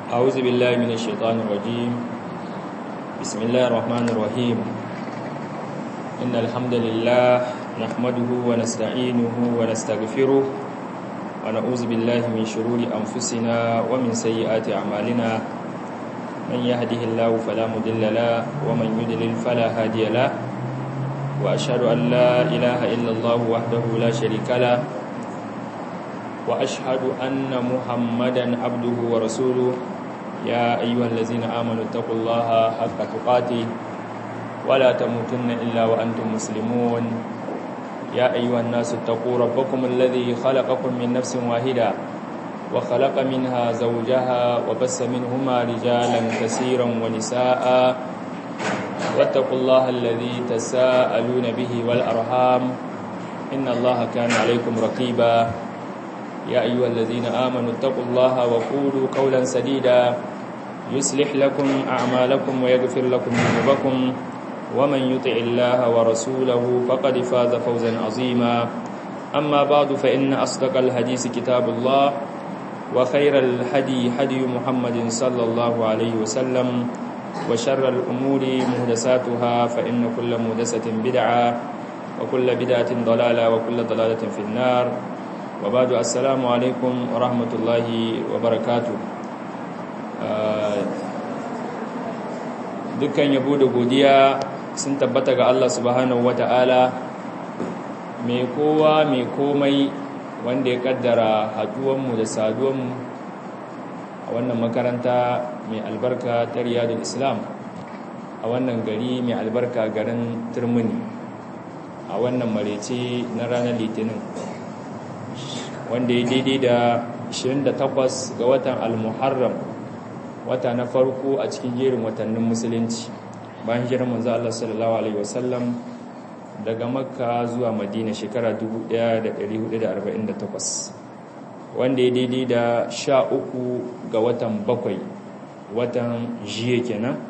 أعوذ بالله من الشيطان الرجيم. بسم الله الرحمن الرحيم. إن الحمد لله نحمده ونستعينه ونستغفره ونعوذ بالله من شرور أنفسنا ومن سيئات أعمالنا. من يهده الله فلا مضل له ومن يضلل فلا هادي له. وأشهد أن لا إله إلا الله وحده لا شريك له وأشهد أن محمدا عبده ورسوله. يا أيها الذين آمنوا اتقوا الله حق تقاته ولا تموتن إلا وأنتم مسلمون. يا أيها الناس اتقوا ربكم الذي خلقكم من نفس واحدة وخلق منها زوجها وبث منهما رجالا كثيرا ونساء واتقوا الله الذي تساءلون به والأرحام إن الله كان عليكم رقيبا. يا أيها الذين آمنوا اتقوا الله وقولوا قولا سديدا يصلح لكم أعمالكم ويغفر لكم ذنوبكم ومن يطع الله ورسوله فقد فاز فوزا عظيما. أما بعد فإن أصدق الحديث كتاب الله وخير الهدي هدي محمد صلى الله عليه وسلم وشر الأمور محدثاتها فإن كل محدثة بدعة وكل بدعة ضلالة وكل ضلالة في النار. وبعد السلام عليكم ورحمة الله وبركاته. dukkan yabo da godiya sun tabbata ga Allah subhanahu wata'ala mai kowa mai komai wanda ya kaddara haduwanmu da saduwanmu a wannan makaranta mai albarka ta Riyadul Islam a wannan gari mai albarka garin Turmuni a wannan marece na ranar Litinin wanda ya daidai da 28 ga watan Al-Muharram, wata na farko a cikin jerin watannin musulunci bayan hijirar manzo Allah sallallahu alaihi wasallam daga Makka zuwa Madina shekara 1448, wanda ya daidai da 13 ga watan 7 watan Jiye kenan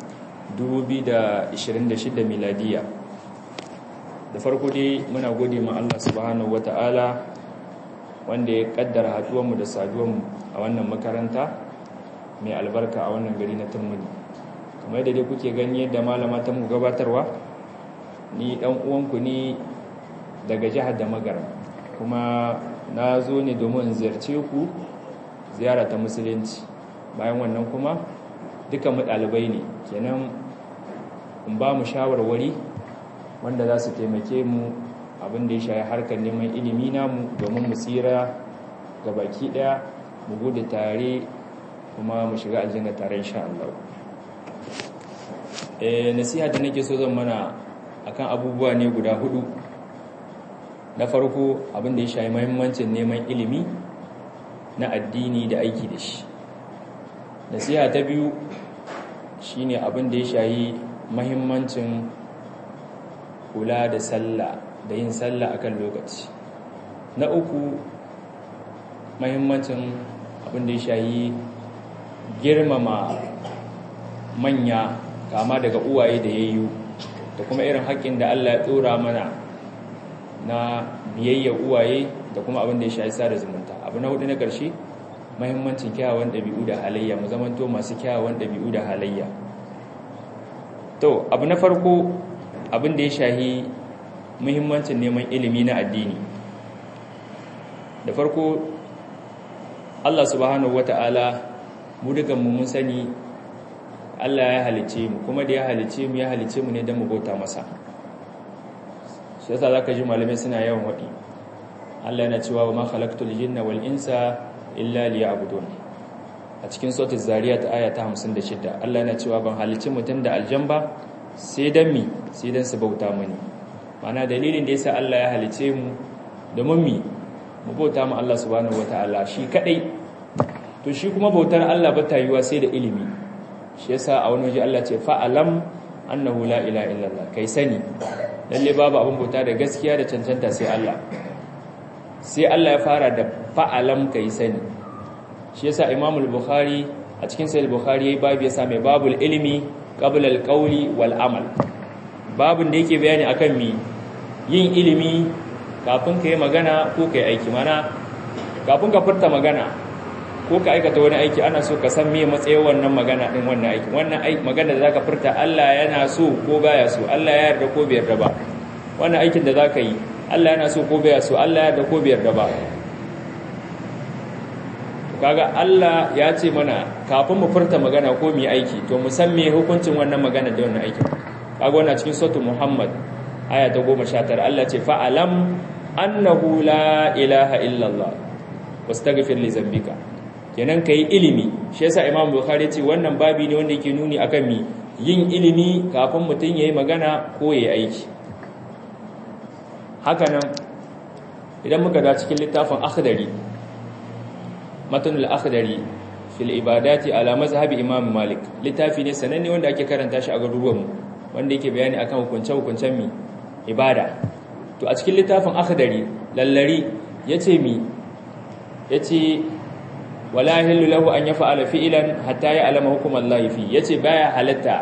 2026 miladiya. Da farko dai muna gode ma Allah subhanahu wataala wanda ya kaddara haduwanmu da saduwanmu a wannan makaranta mai albarka a wannan gari na Turmuni. Kamar yadda dai kuke gani yadda malama ta mu gabatarwa, ni dan uwanku ne daga jihar da Magaram, kuma na zo ne domin ziyarce ku ziyara ta musulunci. Bayan wannan kuma duka mu ɗalibai ne, kenan in ba mu shawarwari wanda za su taimake mu abin da ya shayi harkar neman ilimi namu domin mu tsira ga baki daya, mu gudu tare kuma mu shiga aljanna tare insha Allah. Nasiha da nake so zan mana akan abubuwa ne guda 4. Na farko abin da ya shayi muhimmancin neman ilimi na addini da aiki da shi. Nasiha ta biyu shine abin da ya shayi muhimmancin kula da sallah da yin sallah akan lokaci. Na uku muhimmancin abin da ya shayi girmama manya kama daga uwaye da yayyu da kuma irin haƙƙin da Allah ya tsora mana na biyayya uwaye da kuma abin da ya shayi sada zumunta. Abu na hudu na ƙarshe muhimmancin kyawawan ɗabi'u da halayya, mu zamanto masu kyawawan ɗabi'u da halayya. To abu na farko abin da ya shahi muhimmancin neman ilimi na addini. Da farko Allah subhanahu wata'ala mu dukanmu mun sani Allah ya halice mu, kuma da ya halice mu ne don mu bauta masa. Shi yasa zaka ji malamai suna yawan wadi Allah yana cewa wa ma khalaqtul jinna wal insa illa liya'budun. A cikin suratul zariyat aya ta 56 Allah yana cewa ban halice mutum da aljamba sai dan su bauta mani. Mana dalilin da yasa Allah ya halice mu domin mu bauta mu Allah subhanahu wataala shi kadai. To shi kuma bautar Allah ba ta yiwa sai da ilimi. Shi yasa a wani waje Allah ce fa'alam annahu la ilaha illallah, kai sani lalle babu abin bauta da gaskiya da cancanta sai Allah. Sai Allah ya fara da fa'alam, kai sani. Shi yasa Imam al-Bukhari a cikin Sahih al-Bukhari yayi babu yasa mai babul ilmi qabla al-qawli wal amal. Babun da yake bayani akan yin ilimi kafin ka yi magana ko ka yi aiki. Mana kafin ka furta magana ko ka aikata wani aiki ana so ka san me matsayin wannan magana din wannan aiki wannan magana da zaka furta Allah yana so ko baya so Allah ya yarda ko bai yarda ba wannan aikin da zaka yi Allah yana so ko baya so Allah ya yarda ko bai yarda ba kaga Allah ya ce mana kafin mu furta magana ko mu yi aiki to mu san me hukuncin wannan magana da wannan aikin kaga wannan cikin suratul Muhammad aya ta 19 Allah ce fa'alam annahu la ilaha illallah wastaghfir li zambika kenan kai ilimi shi yasa Imam Bukhari ce wannan babi ne wanda yake nuni akan mi yin ilimi kafin mutun yayi magana ko yayi aiki haka nan idan muka ga cikin littafin Akhdari Matnul Akhdari fil ibadati ala mazhabi Imam Malik littafi ne sananne wanda ake karanta shi a garuruwanmu wanda yake bayani akan hukunce-hukuncen mi ibada to a cikin littafin Akhdari lallari yace mi yace wala yahillu lahu an yaf'ala fi'lan hatta ya'lama hukum Allah fi yace baya halatta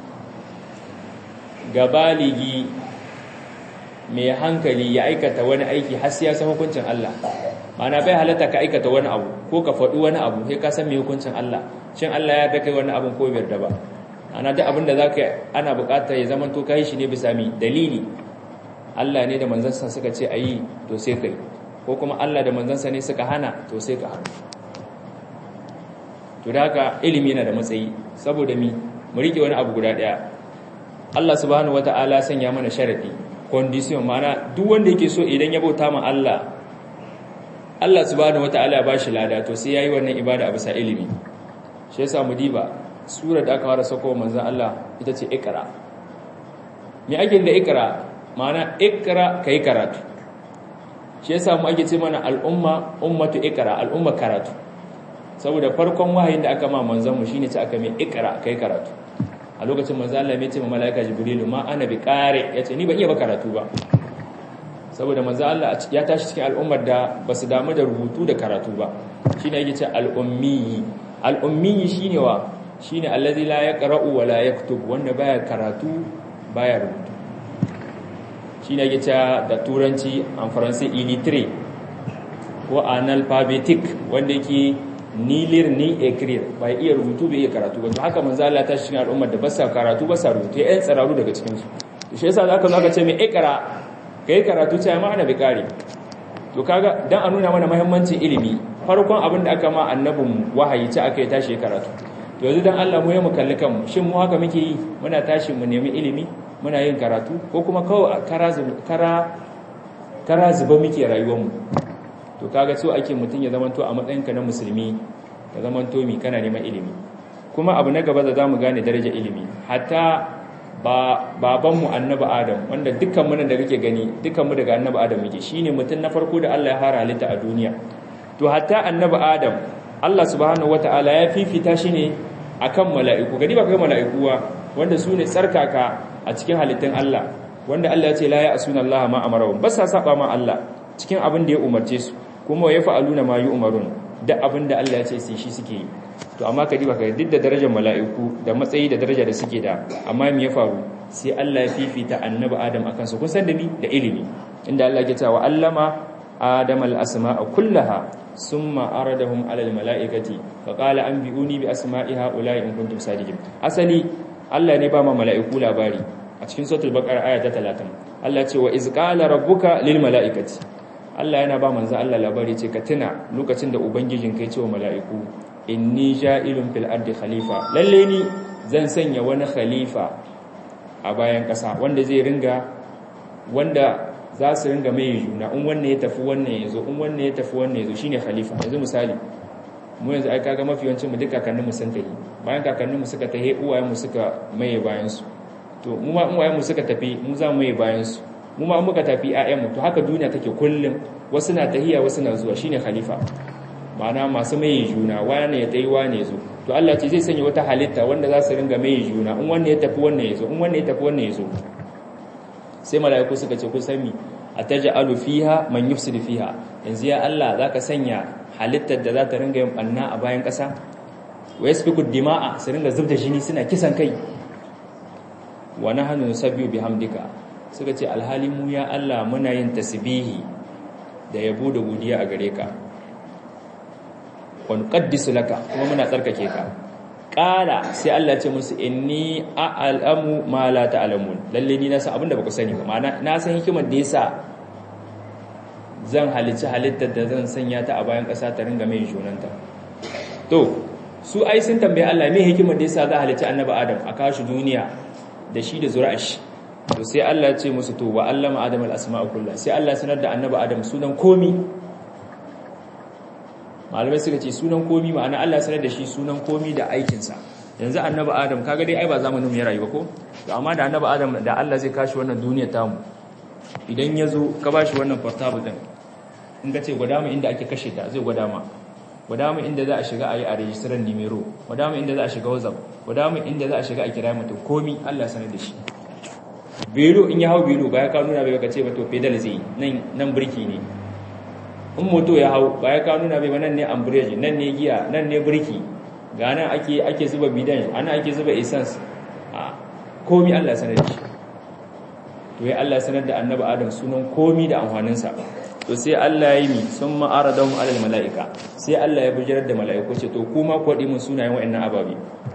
ga baligi mai hankali ya aikata wani aiki har sai ya san hukuncin Allah mana bai halatta ka aikata wani abu ko ka faɗi wani abu sai ka san me hukuncin Allah shin Allah ya yarda kai wani abun ko bai yarda ba ana duk abin da zaka ana buƙatar ya zama to kai shi ne bisa mi dalili Allah ne da manzansa suka ce ayi to sai kai ko kuma Allah da manzansa ne suka hana to sai ka hana to da haka ilimi yana da matsayi saboda mu rike wani abu guda daya Allah subhanahu wataala sanya mana sharadi condition mana duk wanda yake so idan ya bauta ma Allah subhanahu wataala ya bashi lada to sai yayi wannan ibada a bisa ilimi shi yasa mu diba sura da aka fara sako manzon Allah ita ce Iqra me ake da Iqra mana Iqra kai karatu shi yasa mu ake ce mana al'umma ummatu Iqra al'umma karatu saboda farkon wahayin da aka ma manzon mu shine ce aka mai Iqra kai karatu a lokacin manzon Allah mai ce ma malaika Jibrilu ma ana bi qari yace ni ban iya ba karatu ba saboda manzon Allah ya tashi cikin al'ummar da basu damu da rubutu da karatu ba shine yake ce al-ummi shine allazi la yaqra'u wa la yaktub wanda baya karatu baya rubutu shine yake ce da turanci an faransa illiterate ko analphabetic wanda yake ni lire ni écrire bai iya rubutu bai iya karatu ba haka manzo Allah ta cikin al'ummar da ba sa karatu ba sa rubutu ya tsararu daga cikin su shi yasa zaka zo ka ce mai ikra kai karatu ce ma ana bi kare to kaga dan a nuna mana muhimmancin ilimi farkon abin da aka ma annabin wahayi ce aka yi tashi karatu to yanzu dan Allah mu ya mu kalli kanmu shin mu haka muke yi muna tashi mu nemi ilimi muna yin karatu ko kuma kawai kara zuba muke rayuwar mu to kaga so ake mutun ya zamanto a matsayinka na musulmi ka zamanto mi kana neman ilimi kuma abu na gaba da zamu gane darajar ilimi hatta babanmu annabi Adam wanda dukkan mu da kake gani dukkan mu daga annabi Adam muke shine mutun na farko da Allah ya fara halitta a duniya to hatta annabi Adam Allah subhanahu wataala ya fifita shi ne akan mala'iku gani ba kai mala'ikuwa wanda su ne tsarkaka a cikin halittun Allah wanda Allah ya ce la ya'suna Allah ma amarahum ba sa saba ma Allah cikin abin da ya umarce su kuma ya fa'aluna ma yu'marun da abin da Allah ya ce sai shi suke yi to amma ka diba ka duk da darajar mala'iku da matsayi da daraja da suke da amma me ya faru sai Allah ya fifita annabi Adam akan su kun san da ni da ilimi inda Allah ya ce wa allama Adam al-asma'a kullaha summa aradahum 'ala al-mala'ikati fa qala anbi'uni bi asma'i ha'ula'i in kuntum sadiqin asali Allah ne ba ma mala'iku labari a cikin suratul baqara aya ta 30 Allah ce wa iz qala rabbuka lil mala'ikati Allah yana ba manzo Allah labari ce ka tuna lokacin da ubangijin kai ce wa mala'iku inni ja'ilun fil ardi khalifa lalle ni zan sanya wani khalifa a bayan kasa wanda za su ringa mai juna in wanne ya tafi wannan yazo in wanne ya tafi wannan yazo shine khalifa yanzu misali mu yanzu ai kaga mafi yawancin mu duka kakannin mu sun tafi bayan kakannin mu suka tafi uwayen mu suka maye bayan su to mu ma uwayen mu suka tafi mu za mu maye bayan su mu ma muka tafi ayyan mu to haka duniya take kullum wasu na tahiya wasu na zuwa shine khalifa ma'ana masu maye juna wani ya tayi wani yazo to Allah ce zai sanya wata halitta wanda za su ringa maye juna in wanne ya tafi wannan yazo in wanne ya tafi wannan yazo sai mala'iku suka ce kun sami ataj'alu fiha man yufsidu fiha yanzu ya Allah zaka sanya halittar da za ta ringa yin banna a bayan ƙasa wa yasfiku dima'a su ringa zubda jini suna kisan kai wa nahnu nusabbihu bihamdika suka ce alhali mu ya Allah muna yin tasbihi da yabo da godiya a gare ka wa nuqaddisu laka kuma muna tsarkake ka qala sai Allah ce musu inni a'lamu ma la ta'lamun lalle ni na san abinda baku sani ba ma'ana na san hikimar da yasa zan halicci halittar da zan sanya ta a bayan ƙasa ta ringa mai junanta to su ai sun tambaye Allah me hikimar da yasa za a halicci annabi Adam a kashi duniya da shi da zuri'ar shi to sai Allah ya ce musu to wa allama adam al-asma'a kullu sai Allah sanar da annabi Adam sunan komi malamai suka ce sunan komi ma'ana Allah sanar da shi sunan komi da aikinsa yanzu annabi Adam kaga dai ai ba zamanin mu ya rayu ba ko to amma da annabi Adam da Allah zai kashi wannan duniyar tamu idan ya zo ka bashi wannan portable din in ka ce gwada mu inda ake kashe ta zai gwada ma gwada mu inda za a shiga a yi a rejistiran nimero gwada mu inda za a shiga whatsapp gwada mu inda za a shiga a kira mutum komi Allah sanar da shi belo in ya hau belo ba ya kawo nuna bai ka ce ba to pedal zai nan birki ne in moto ya hau ba ya kawo nuna bai ba nan ne ambrage nan ne giya nan ne birki ga nan ake zuba bidan ana ake zuba essence a komi Allah sanar da shi to ya Allah sanar da annabi Adam sunan komi da amfaninsa to sai Allah ya yi mi sun ma'aradahum alal mala'ika sai Allah ya bujirar da mala'iku ce to kuma kwaɗi mun sunayen wa'annan ababe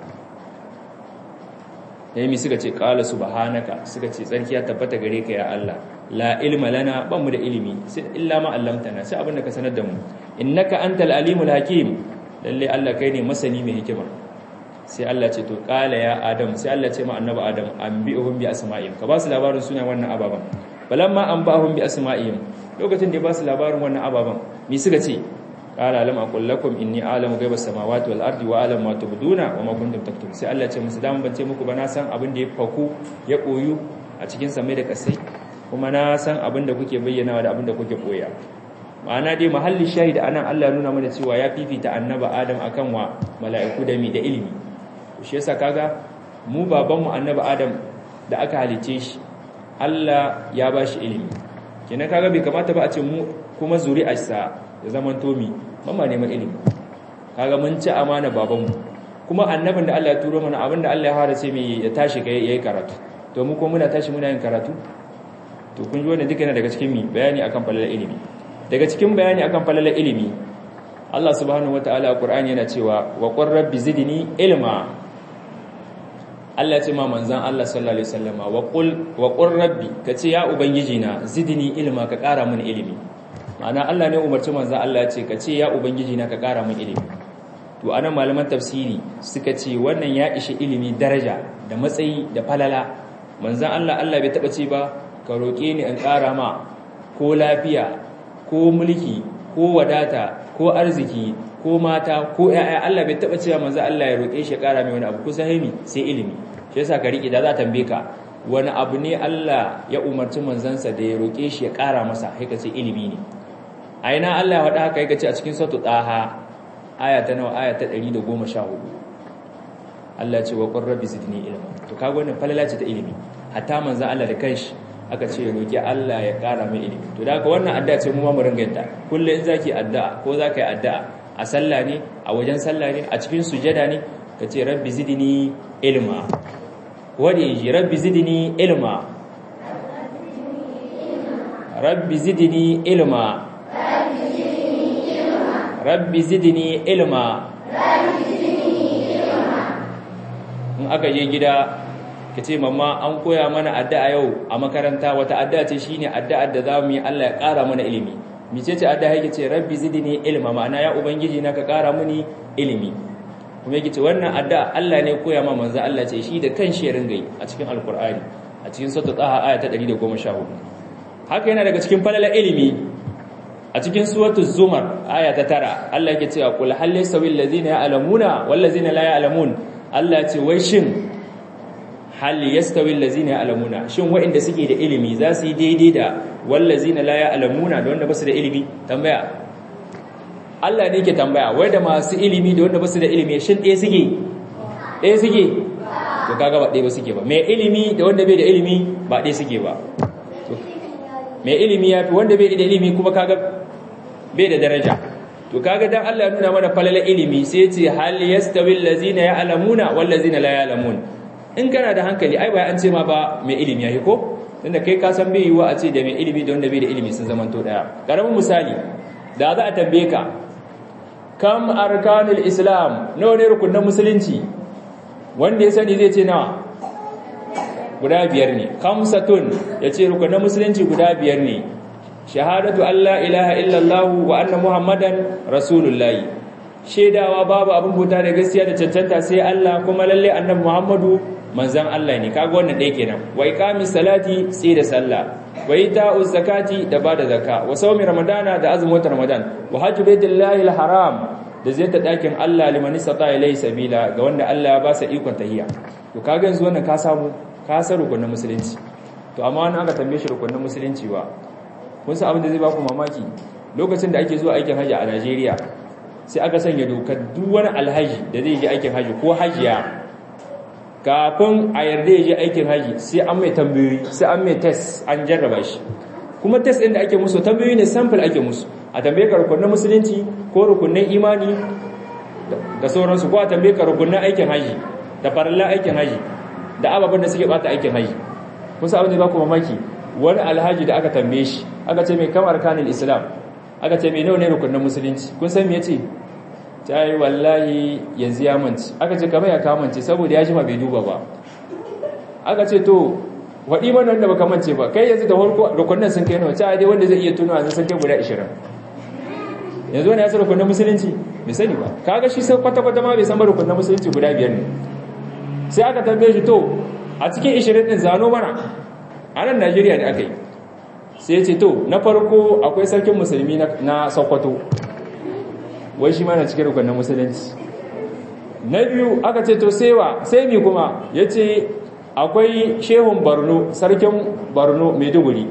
yayi mi suka ce qala subhanaka suka ce tsarki ya tabbata gare ka ya Allah la ilma lana ban mu da ilimi sai illa ma allamtana sai abinda ka sanar da mu innaka antal alimul hakim lalle Allah kai ne masani mai hikima sai Allah ce to qala ya adam sai Allah ce ma annabi adam anbi'uhum bi asma'ihim ka ba su labarin sunayen wannan ababan balamma anba'uhum bi asma'ihim lokacin da ba su labarin wannan ababan mi suka ce qala lam aqul lakum inni a'lamu ghaibas samawati wal ardi wa a'lamu ma tubduna wa ma kuntum taktumun sai Allah ya ce musu dan bance muku ba na san abin da ya faku ya koyu a cikin samai da kasai kuma na san abin da kuke bayyanawa da abin da kuke koya ma'ana dai mahalli shahid anan Allah ya nuna mana cewa ya fifita annabi Adam akan wa mala'iku da mi da ilimi shi yasa kaga mu baban mu annabi Adam da aka halice shi Allah ya bashi ilimi kenan kaga bai kamata ba a ce mu kuma zuri'arsa ya zaman tomi mamma neman ilimi kaga mun ci amana babanmu kuma annabin da Allah ya turo mana abinda Allah ya fara ce mai ya tashi kai yayi karatu to mu kuma muna tashi muna yin karatu to kun ji wannan duka yana daga cikin mi bayani akan falalar ilimi daga cikin bayani akan falalar ilimi Allah subhanahu wataala a Qur'ani yana cewa wa qur rabbi zidni ilma Allah ce ma manzan Allah sallallahu alaihi wasallama wa qur rabbi kace ya ubangiji na zidni ilma ka kara mun ilimi ma'ana Allah ne umarci manzan Allah ya ce kace ya ubangiji na ka kara mun ilimi to anan malaman tafsiri suka ce wannan ya ishi ilimi daraja da matsayi da falala manzan Allah bai taba ce ba ka roke ni in kara ma ko lafiya ko mulki ko wadata ko arziki ko mata ko ƴaƴa Allah bai taba cewa manzo Allah ya roke shi ya kara mai wani abu kusa haimi sai ilimi shi yasa ka riki da za tambaye ka wani abu ne Allah ya umarci manzansa da ya roke shi ya kara masa sai ka ce ilimi ne aina Allah ya faɗa haka yake ce a cikin suratul Taha aya ta nawa aya ta 114 Allah ya ce wa qur rabbi zidni ilma to kaga wannan falala ce ta ilimi hatta manzo Allah da kanshi aka ce roki Allah ya kara mai ilimi to da haka wannan addu'a ce mu ma mu ringanta kullum in zaki addu'a ko zaka yi addu'a a sallah ne a wajen sallah ne a cikin sujada ne kace rabbi zidni ilma wadi ji rabbi zidni ilma rabbi zidni ilma rabbi zidni ilma in aka je gida kace mamma an koya mana addu'a yau a makaranta wata addu'a ce shine addu'ar da zamu yi Allah ya kara mana ilimi micece addu'a yake ce rabbi zidni ilma ma'ana ya ubangiji na ka kara mini ilimi kuma yake ce wannan addu'a Allah ne koya ma manzo Allah ce shi da kanshi ya ringa yi a cikin alqur'ani a cikin suratul taha aya ta 114 haka yana daga cikin falala ilimi a cikin suratul zumar aya ta 9 Allah yake cewa qul hal yasawil ladzina ya'lamuna wal ladzina la ya'lamun Allah ce wai shin hal yastawi allazina ya'lamuna shin wa'inda suke da ilimi za su yi daidai da wallazina la ya'lamuna da wanda basu da ilimi tambaya Allah ne yake tambaya wai da masu ilimi da wanda basu da ilimi shin ɗaya suke to kaga ba ɗaya ba suke ba mai ilimi da wanda bai da ilimi ba ɗaya suke ba to mai ilimi yafi wanda bai da ilimi kuma kaga bai da daraja to kaga dan Allah ya nuna mana falala ilimi sai ya ce hal yastawi allazina ya'lamuna wallazina la ya'lamun in kana da hankali ai ba an ce ma ba mai ilimi yayi ko tunda kai ka san bai yiwa a ce da mai ilimi da wanda bai da ilimi sun zaman to daya karamin misali da za a tambaye ka kam arkanul islam, nawa ne rukunin musulunci? Wanda ya sani zai ce nawa? Guda 5 ne. Khamsatun, yace rukunin musulunci guda 5 ne. Shahadatu alla ilaha illallah wa anna muhammadan rasulullahi, shaidawa babu abin bauta da gaskiya da cancanta sai Allah, kuma lalle annabi Muhammadu manzon Allah ne. Kaga wannan dai kenan. Wa iqamis salati, sai da sallah. Wa ita'uz zakati, da bada zakka. Wa sawmi ramadana, da azumin ramadan. Wa hajju baitillahi alharam, da ziyarta dakin Allah liman istata ilayhi sabila, ga wanda Allah ya ba sa ikon tahiya. To kaga yanzu wannan ka samu ka san rukunin musulunci. To amma wani aka tambaye shi rukunin musulunci ba, kun san abin da zai ba ku mamaki, lokacin da ake zuwa aikin haji a Najeriya sai aka sanya dokar duk wani alhaji da zai je aikin haji ko hajiya, kafin a yarda ya je aikin haji sai an mai tambayoyi, sai an mai test, an jarraba shi. Kuma test ɗin da ake musu tambayoyi ne, sample ake musu. A tambaye ka rukunin musulunci ko rukunin imani da sauransu, ko a tambaye ka rukunin aikin haji da farallan aikin haji da ababen da suke bata aikin haji. Kun san abin da ba ku mamaki, wani alhaji da aka tambaye shi aka ce mai kamar kanil islam, aka ce mai nawa ne rukunin musulunci, kun san me yace? Ta yi wallahi yanzu ya manci. Aka ce kamar ya kamance saboda ya jima bai duba ba. Aka ce to waɗi mana wanda baka mance ba, kai yanzu da farko rukunin sun kai nawa? Ta dai wanda zai iya tunawa sun kai guda 20. Yanzu wani ya san rukunin musulunci bai sani ba. Kaga shi sai kwata-kwata ma bai san rukunin musulunci guda 5 ne. Sai aka tambaye shi to a cikin 20 din zano mana, a nan Najeriya ne aka yi. Sai ce to na farko akwai sarkin musulmi na Sokoto, wai shi ma na cikin rukunin musulunci. Na biyu aka ce to sai mi kuma, ya ce akwai shehun Borno, sarkin Borno Maiduguri.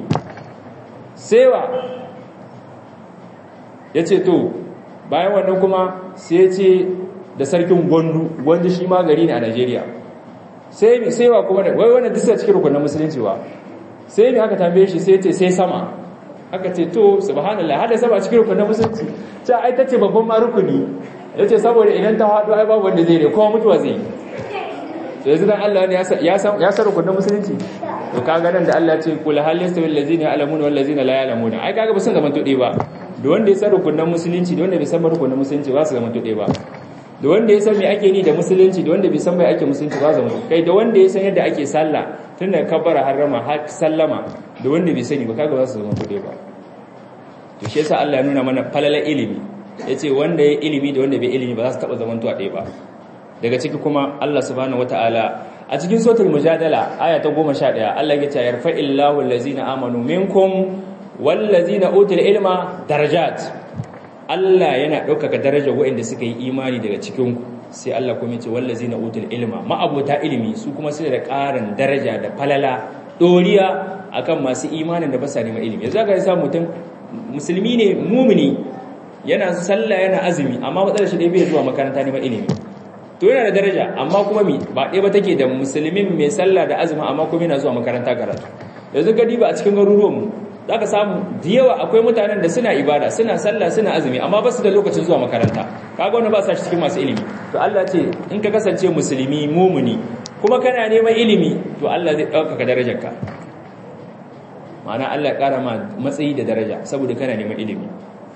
Ya ce to bayan wannan kuma sai ya ce da sarkin Gwandu shi ma gari ne a Najeriya. Sai wa kuma wai wannan duk cikin rukunin musulunci wa. Sai ne aka tambaye shi sai ce sai sama. Aka ce to subhanallah, hada sama cikin rukunin musulunci. Ta ai tace babban ma rukuni. Yace saboda idan ta hadu ai babu wanda zai ne, kowa mutuwa zai. To yanzu dan Allah ne ya san rukunin musulunci. To kaga nan da Allah ya ce kul hal yastawil ladzina ya'lamuna wal ladzina la ya'lamuna. Ai kaga ba sun zaman tuɗe ba. Da wanda ya san rukunin musulunci da wanda bai san rukunin musulunci ba su zaman tuɗe ba. Da wanda ya san me ake ni da musulunci da wanda bai san me ake musulunci ba zama kai, da wanda ya san yadda ake sallah tun da kabbara harrama har sallama, da wanda bai sani ba kaga ba su zama kuɗe ba. To shi yasa Allah ya nuna mana falalar ilimi, yace wanda ya ilimi da wanda bai ilimi ba za su taba zaman tuwa ɗaya ba. Daga ciki kuma Allah subhanahu wataala a cikin suratul mujadala aya ta 11 Allah ya ce yarfa'illahu allazina amanu minkum wallazina utul ilma darajat. Allah yana ɗaukaka darajar waɗanda suka yi imani daga cikinku, sai Allah kuma ce wallazi na utul ilma, ma'abota ilimi su kuma suna da ƙarin daraja da falala ɗoriya akan masu imanin da ba sa neman ilimi. Yanzu aka yi samun mutum musulmi ne mumini, yana sallah yana azumi, amma matsalar shi ɗaya bai zuwa makaranta neman ilimi. To yana da daraja, amma kuma ba ɗaya ba take da musulmin mai sallah da azumi amma kuma yana zuwa makaranta karatu. Yanzu gadi ba a cikin garuruwanmu za ka samu da yawa akwai mutanen da suna ibada, suna sallah, suna azumi, amma ba su da lokacin zuwa makaranta. Kaga wani ba sa shi cikin masu ilimi. To Allah ce in ka kasance musulmi mumuni kuma kana neman ilimi, to Allah zai ɗaukaka darajarka. Ma'ana Allah ya ƙara ma matsayi da daraja saboda kana neman ilimi.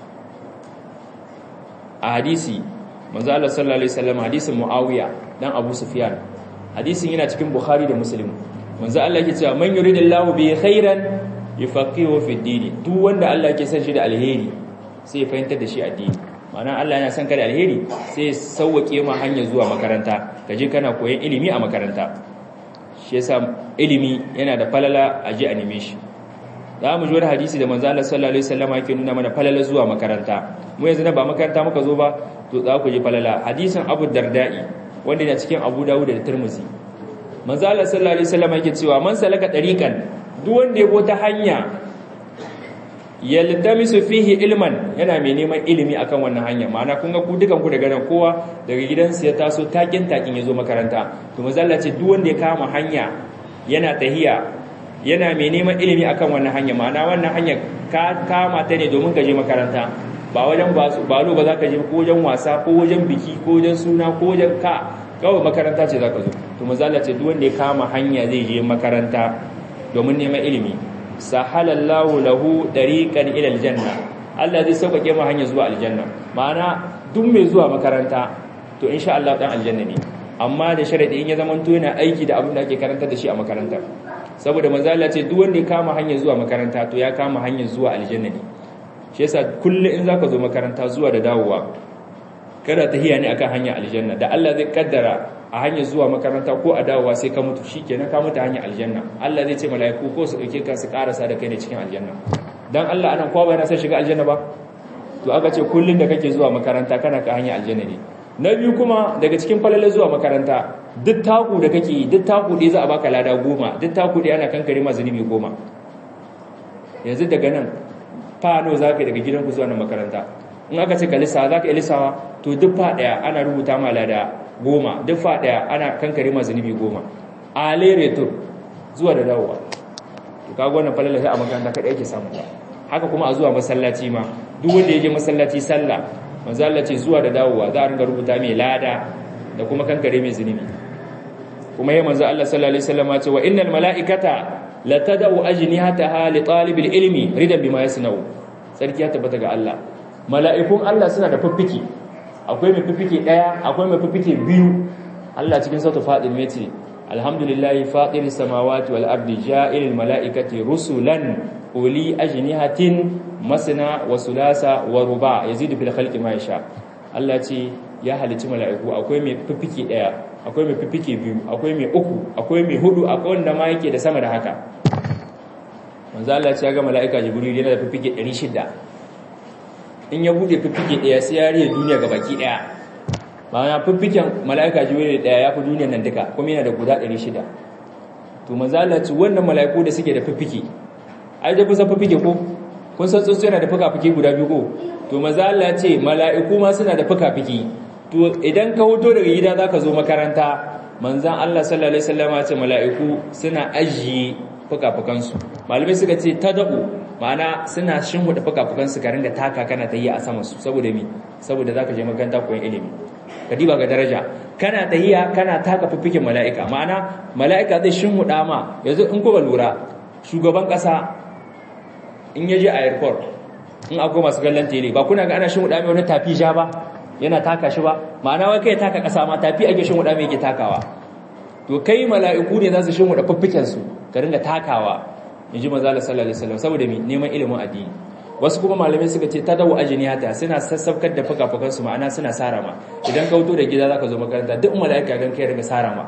A hadisi manzo Allah sallallahu alaihi wasallam, hadisin Muawiya dan Abu Sufyan, hadisin yana cikin Bukhari da Muslim. Manzo Allah yake cewa man yuridillahu bi khairan yufaqihu fi dini, duk wanda Allah yake son shi da alheri sai ya fahimtar da shi addini. Ma'ana Allah yana son ka da alheri sai ya sauwake ma hanya zuwa makaranta, kaje kana koyon ilimi a makaranta. Shi yasa ilimi yana da falala, aje a neme shi. Za mu ji wani hadisi da manzo Allah sallallahu alaihi wasallam yake nuna mana falala zuwa makaranta. Mu yanzu na ba makaranta muka zo ba, to za ku ji falala. Hadisin Abu Darda'i wanda yana cikin Abu Dawud da Tirmidhi. Manzo Allah sallallahu alaihi wasallam yake cewa man salaka tariqan, duk wanda ya bo ta hanya yaltamisu fihi ilman, yana mai neman ilimi akan wannan hanya. Ma'ana kun ga ku dukan ku daga nan kowa daga gidansa ya taso takin yazo makaranta. To manzo Allah ce duk wanda ya kama hanya yana tahiya yana mai neman ilimi akan wannan hanya, ma'ana wannan hanya ka kama ta ne domin ka je makaranta, ba wajen balo ba za ka je, ko wajen wasa ko wajen biki ko wajen suna ko wajen kawai makaranta ce za ka zo. To manzo Allah ce duk wanda ya kama hanya zai je makaranta domin neman ilimi, sahalallahu lahu tariqan ila aljanna, Allah zai sauƙaƙe mu hanya zuwa aljanna. Ma'ana duk mai zuwa makaranta to insha Allah dan aljanna ne, amma da sharadi in ya zamanto yana aiki da abin da ake karanta da shi a makaranta, saboda manzo Allah ce duk wanda ya kama hanyar zuwa makaranta to ya kama hanyar zuwa aljanna ne. Shi yasa kullum in zaka zo makaranta zuwa da dawowa kada tahiya ne akan hanyar aljanna, da Allah zai kaddara a hanyar zuwa makaranta ko a dawowa sai ka mutu, shikenan ka mutu hanyar aljanna. Allah zai ce mala'iku ko su dauke ka su karasa da kai ne cikin aljanna. Dan Allah anan kowa yana son shiga aljanna ba, to aka ce kullun da kake zuwa makaranta kana ka hanyar aljanna ne. Na biyu kuma daga cikin falalar zuwa makaranta, duk taku da kake yi, duk taku ɗaya za a baka lada 10, duk taku ɗaya ana kankare ma zunubi 10. Yanzu daga nan fano za ka yi daga gidanku zuwa nan makaranta, in aka ce ka lissa za ka yi lissawa, to duk fa ɗaya ana rubuta ma lada 10, duk fa ɗaya ana kankare ma zunubi 10. A leretur zuwa da dawowa, to kaga wannan falalar sai a makaranta kaɗai ake samu. Haka kuma a zuwa masallaci ma, duk wanda ya je masallaci sallah, manzo Allah ce zuwa da dawowa za a ringa rubuta mai lada da kuma kankare mai zunubi. Kuma yayin manzo Allah sallallahu alaihi wasallam ya ce wa innal malaikata la tad'u ajnihataha li talibil ilmi ridan bima yasna'u. Sarki ya tabbata ga Allah, mala'ikun Allah suna da fiffike, akwai mai fiffike daya, akwai mai fiffike biyu. Allah cikin suratul Fatir ya ce alhamdulillahi fatiris samawati wal ardi ja'ilil malaikati rusulan uli ajnihatin masna wa sulasa wa ruba yazidu fil khalqi ma yasha. Allah ce ya halici mala'iku, akwai mai fiffike daya, akwai mai fiffike biyu, akwai mai uku, akwai mai hudu, akwai wanda ma yake da sama da haka. Manzo Allah ce ya ga mala'ika Jibril yana da fiffike 600. In ya bude fiffike daya sai ya riye duniya gabaki daya. Bayan fiffiken mala'ika Jibril daya ya fi duniyar nan duka, kuma yana da guda 600. To manzo Allah ce wannan mala'iku da suke da fiffike, ai da kusa fiffike ko kun san tsuntsu yana da fuka-fuki guda biyu ko, to manzo Allah ce mala'iku ma suna da fuka-fuki. To idan ka hoto daga gida zaka zo makaranta, manzon Allah sallallahu alaihi wasallam ya ce mala'iku suna ajiye fuka-fukansu. Malamai suka ce tad'u, ma'ana suna shinhuda fuka-fukansu ka ringa taka kana tahiya a sama su, saboda me? Saboda zaka je makaranta koyon ilimi. Ka diba ga daraja, kana tahiya kana taka fiffikin mala'ika, ma'ana mala'ika zai shinhuda ma. Yanzu in ko ba lura, shugaban kasa in yaje a airport, in akwai masu kallon tele, ba kuna ga ana shinhuda mai wani tafi ja ba, yana taka shi ba, ma'ana wai kai taka kasa ma tafi ake shinhuda mai yake takawa. To kai mala'iku ne za su shinhuda fiffiken su ka ringa takawa, inji manzo Allah sallallahu alaihi wasallam, saboda me? Neman ilimin addini. Wasu kuma malamai suka ce tadawu ajniyata, suna sassaukar da fuka-fukan su, ma'ana suna sarama. Idan ka fito da gida zaka zo makaranta, duk mala'ika gan kai ringa sarama.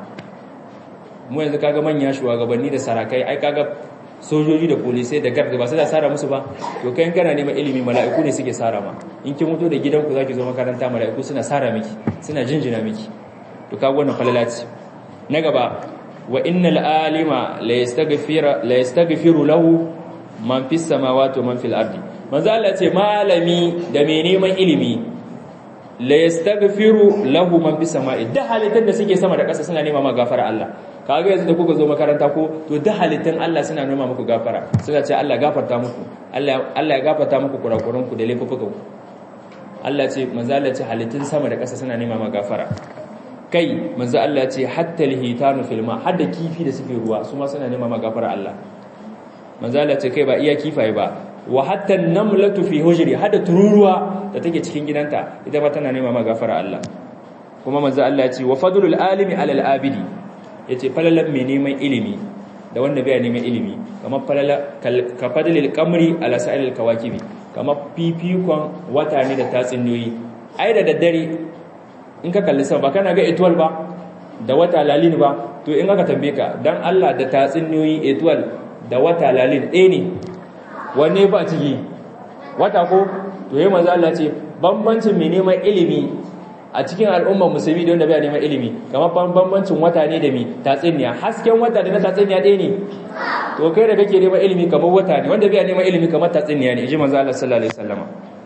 Mu yanzu kaga manya shugabanni da sarakai, ai kaga sojoji da polisai da garda ba su da sara musu ba. To kai kana neman ilimi, mala'iku ne suke sarama. In kin fito da gidanku zaki zo makaranta, mala'iku suna sara miki, suna jinjina miki. To kaga wannan falala ce. Na gaba, wa innal alima la yastaghfiru lahu man fis samawati wa man fil ardi. Manzo Allah ce malami da mai neman ilimi la yastaghfiru lahu man fis samai, da halittar da suke sama da ƙasa suna nema ma gafara Allah. Kaga yanzu da kuka zo makaranta ko, to da halittar Allah suna nema muku gafara, suna ce Allah gafarta muku, Allah ya gafarta muku kurakuranku da laifukanku. Allah ce manzo Allah ce halittun sama da ƙasa suna nema ma gafara. Kai manzo Allah ce hatta alhitanu fil ma, hadda kifi da suke ruwa su ma suna nema ma gafara Allah. Manzo Allah ce kai ba iya kifaye ba, wa hatta namlatu fi hujri, hadda tururuwa da take cikin gidanta ita ba tana nema ma gafara Allah. Kuma manzo Allah ce wa fadlul alimi alal abidi, yace falalan mai neman ilimi da wanda bai neman ilimi kamar falala ka fadlil qamri ala sa'il kawakibi, kamar fifikon wata ne da tatsuniyoyi. Ai da daddare in ka kalli sama ba kana ga etwal ba da wata lalin ba, to in aka tambaye ka dan Allah da tatsuniyoyi etwal da wata lalin ɗaya ne, wanne ba ciki wata ko? To yayin manzo Allah ce bambancin mai neman ilimi a cikin al'ummar musulmi da wanda bai neman ilimi kamar bambancin wata ne da mi tatsuniya. Hasken wata da na tatsuniya ɗaya ne, to kai da kake neman ilimi kamar wata ne, wanda bai neman ilimi kamar tatsuniya ne, inji manzo Allah sallallahu alaihi wasallam.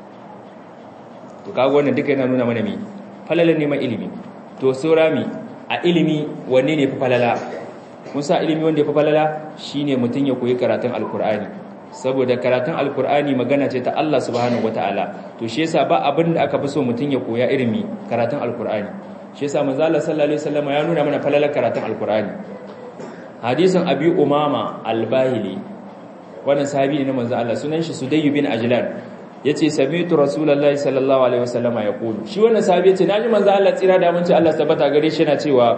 To kaga wannan duka yana nuna mana me falalan neman ilimi. To saurami a ilimi wanne ne fi falala? Kun sa ilimi wanda ya fi falala shine mutum ya koyi karatun alkur'ani, saboda karatun alkur'ani magana ce ta Allah subhanahu wataala. To shi yasa ba abin da aka fi so mutum ya koya irin karatun alkur'ani. Shi yasa manzo Allah sallallahu alaihi wasallam ya nuna mana falalar karatun alkur'ani. Hadisin Abi Umama al-Bahili, wannan sahabi ne na manzo Allah, sunan shi Sudayy bin Ajlan. yace sami'tu rasulullahi sallallahu alaihi wasallama yaqulu shi wannan sahabi yace naji manzo Allah tsira da munci Allah tabbata gare shi yana cewa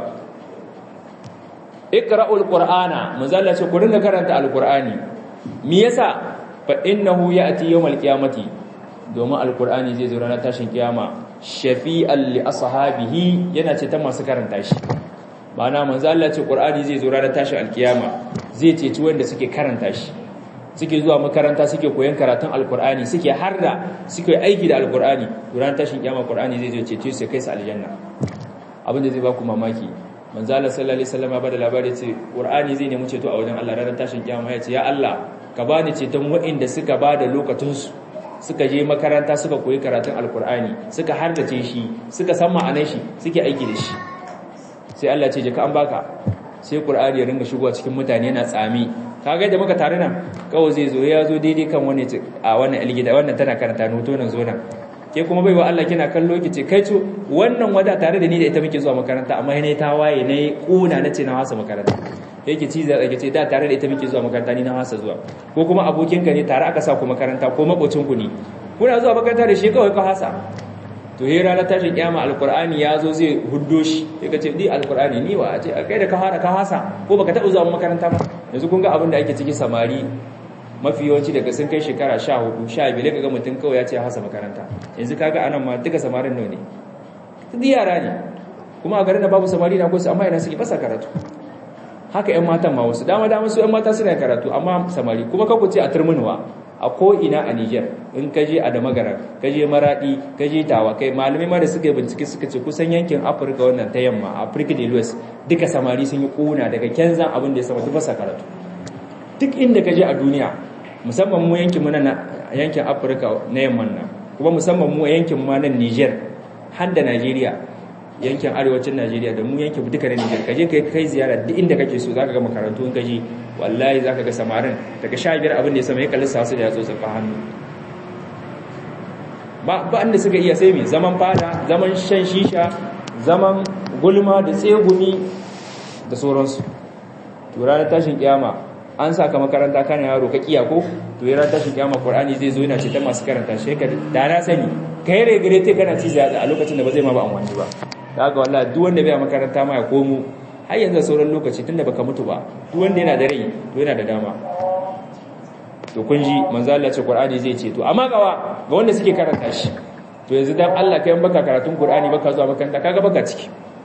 iqra'ul qur'ana manzo Allah ce ku dinga karanta alqur'ani me yasa fa innahu ya'ti yawmal qiyamati domin alqur'ani zai zo ranar tashin kiyama shafi'an li ashabihi yana ce ta masu karanta shi ma'ana manzo Allah ce qur'ani zai zo ranar tashin alkiyama zai ceci wanda suke karanta shi suke zuwa makaranta suke koyon karatun alkur'ani suke harda suke aiki da alkur'ani duran tashin kiyama qur'ani zai zo cece su kai su aljanna abin da zai ba ku mamaki manzo Allah sallallahu alaihi wasallam ba da labari ce qur'ani zai nemi ceto a wajen Allah ranar tashin kiyama ya ce ya Allah ka bani ceton waɗanda suka ba da lokacin su suka je makaranta suka koyi karatun alkur'ani suka hardace shi suka san ma'anar shi suke aiki da shi sai Allah ce je ka an baka sai qur'ani ya ringa shigowa cikin mutane yana tsami kaga da muka tare nan kawai zai zo ya zo daidai kan wani a wannan algida wannan tana karanta noto nan zo nan ke kuma baiwa Allah kina kallo ki ce kai to wannan wada tare da ni da ita muke zuwa makaranta amma ne ta waye ne kuna nace na hasa makaranta yake ci zai ce da tare da ita muke zuwa makaranta ni na hasa zuwa ko kuma abokin ka ne tare aka sa ku makaranta ko makocin ku ne kuna zuwa makaranta da shi kawai ka hasa to he ranar tashin kiyama alqur'ani ya zo zai huddo shi sai ka ce di alqur'ani ni wa ce kai da ka fara ka hasa ko baka taɓa zuwa makaranta ba yanzu kun ga abin da ake ciki samari mafi yawanci daga sun kai shekara 14 15 kaga mutum kawai ya ce hasa makaranta yanzu kaga anan ma duka samarin nawa ne duk yara ne kuma a garin da babu samari na ko su amma yana suke fasa karatu haka ƴan matan ma wasu dama su ƴan mata suna karatu amma samari kuma ka ku ce a turmunuwa a ko ina a Niger in ka je a Damagaran ka je Maradi ka je Tawa kai malamai ma da suka yi bincike suka ce kusan yankin Afirka wannan ta yamma Africa del West duka samari sun yi kuna daga Kenzan abin da ya sama duk fasa karatu duk inda ka je a duniya musamman mu yankin mu nan yankin Afirka na yamman nan kuma musamman mu yankin mu nan Niger har da Najeriya yankin arewacin Najeriya da mu yankin duka na Niger ka je kai ziyara duk inda kake so zaka ga makarantu in ka je wallahi zaka ga samarin daga 15 abin da ya sama ya kalli su da yatsu tsaka hannu ba inda suka iya sai mi zaman fada zaman shan shisha zaman gulma da tsegumi da sauransu to ranar tashin kiyama an saka makaranta kana yaro ka kiya ko to ranar tashin kiyama Qur'ani zai zo yana ce ta masu karanta shi ka da na sani kai regret kana ci a lokacin da ba zai ma ba amfani ba kaga wallahi duk wanda bai makaranta ma ya komo har yanzu sauran lokaci tunda baka mutu ba duk wanda yana da rai to yana da dama to kun ji manzo Allah ce Qur'ani zai ce to amma ga wanda suke karanta shi to yanzu dan Allah kai baka karatun Qur'ani baka zuwa makaranta kaga baka ciki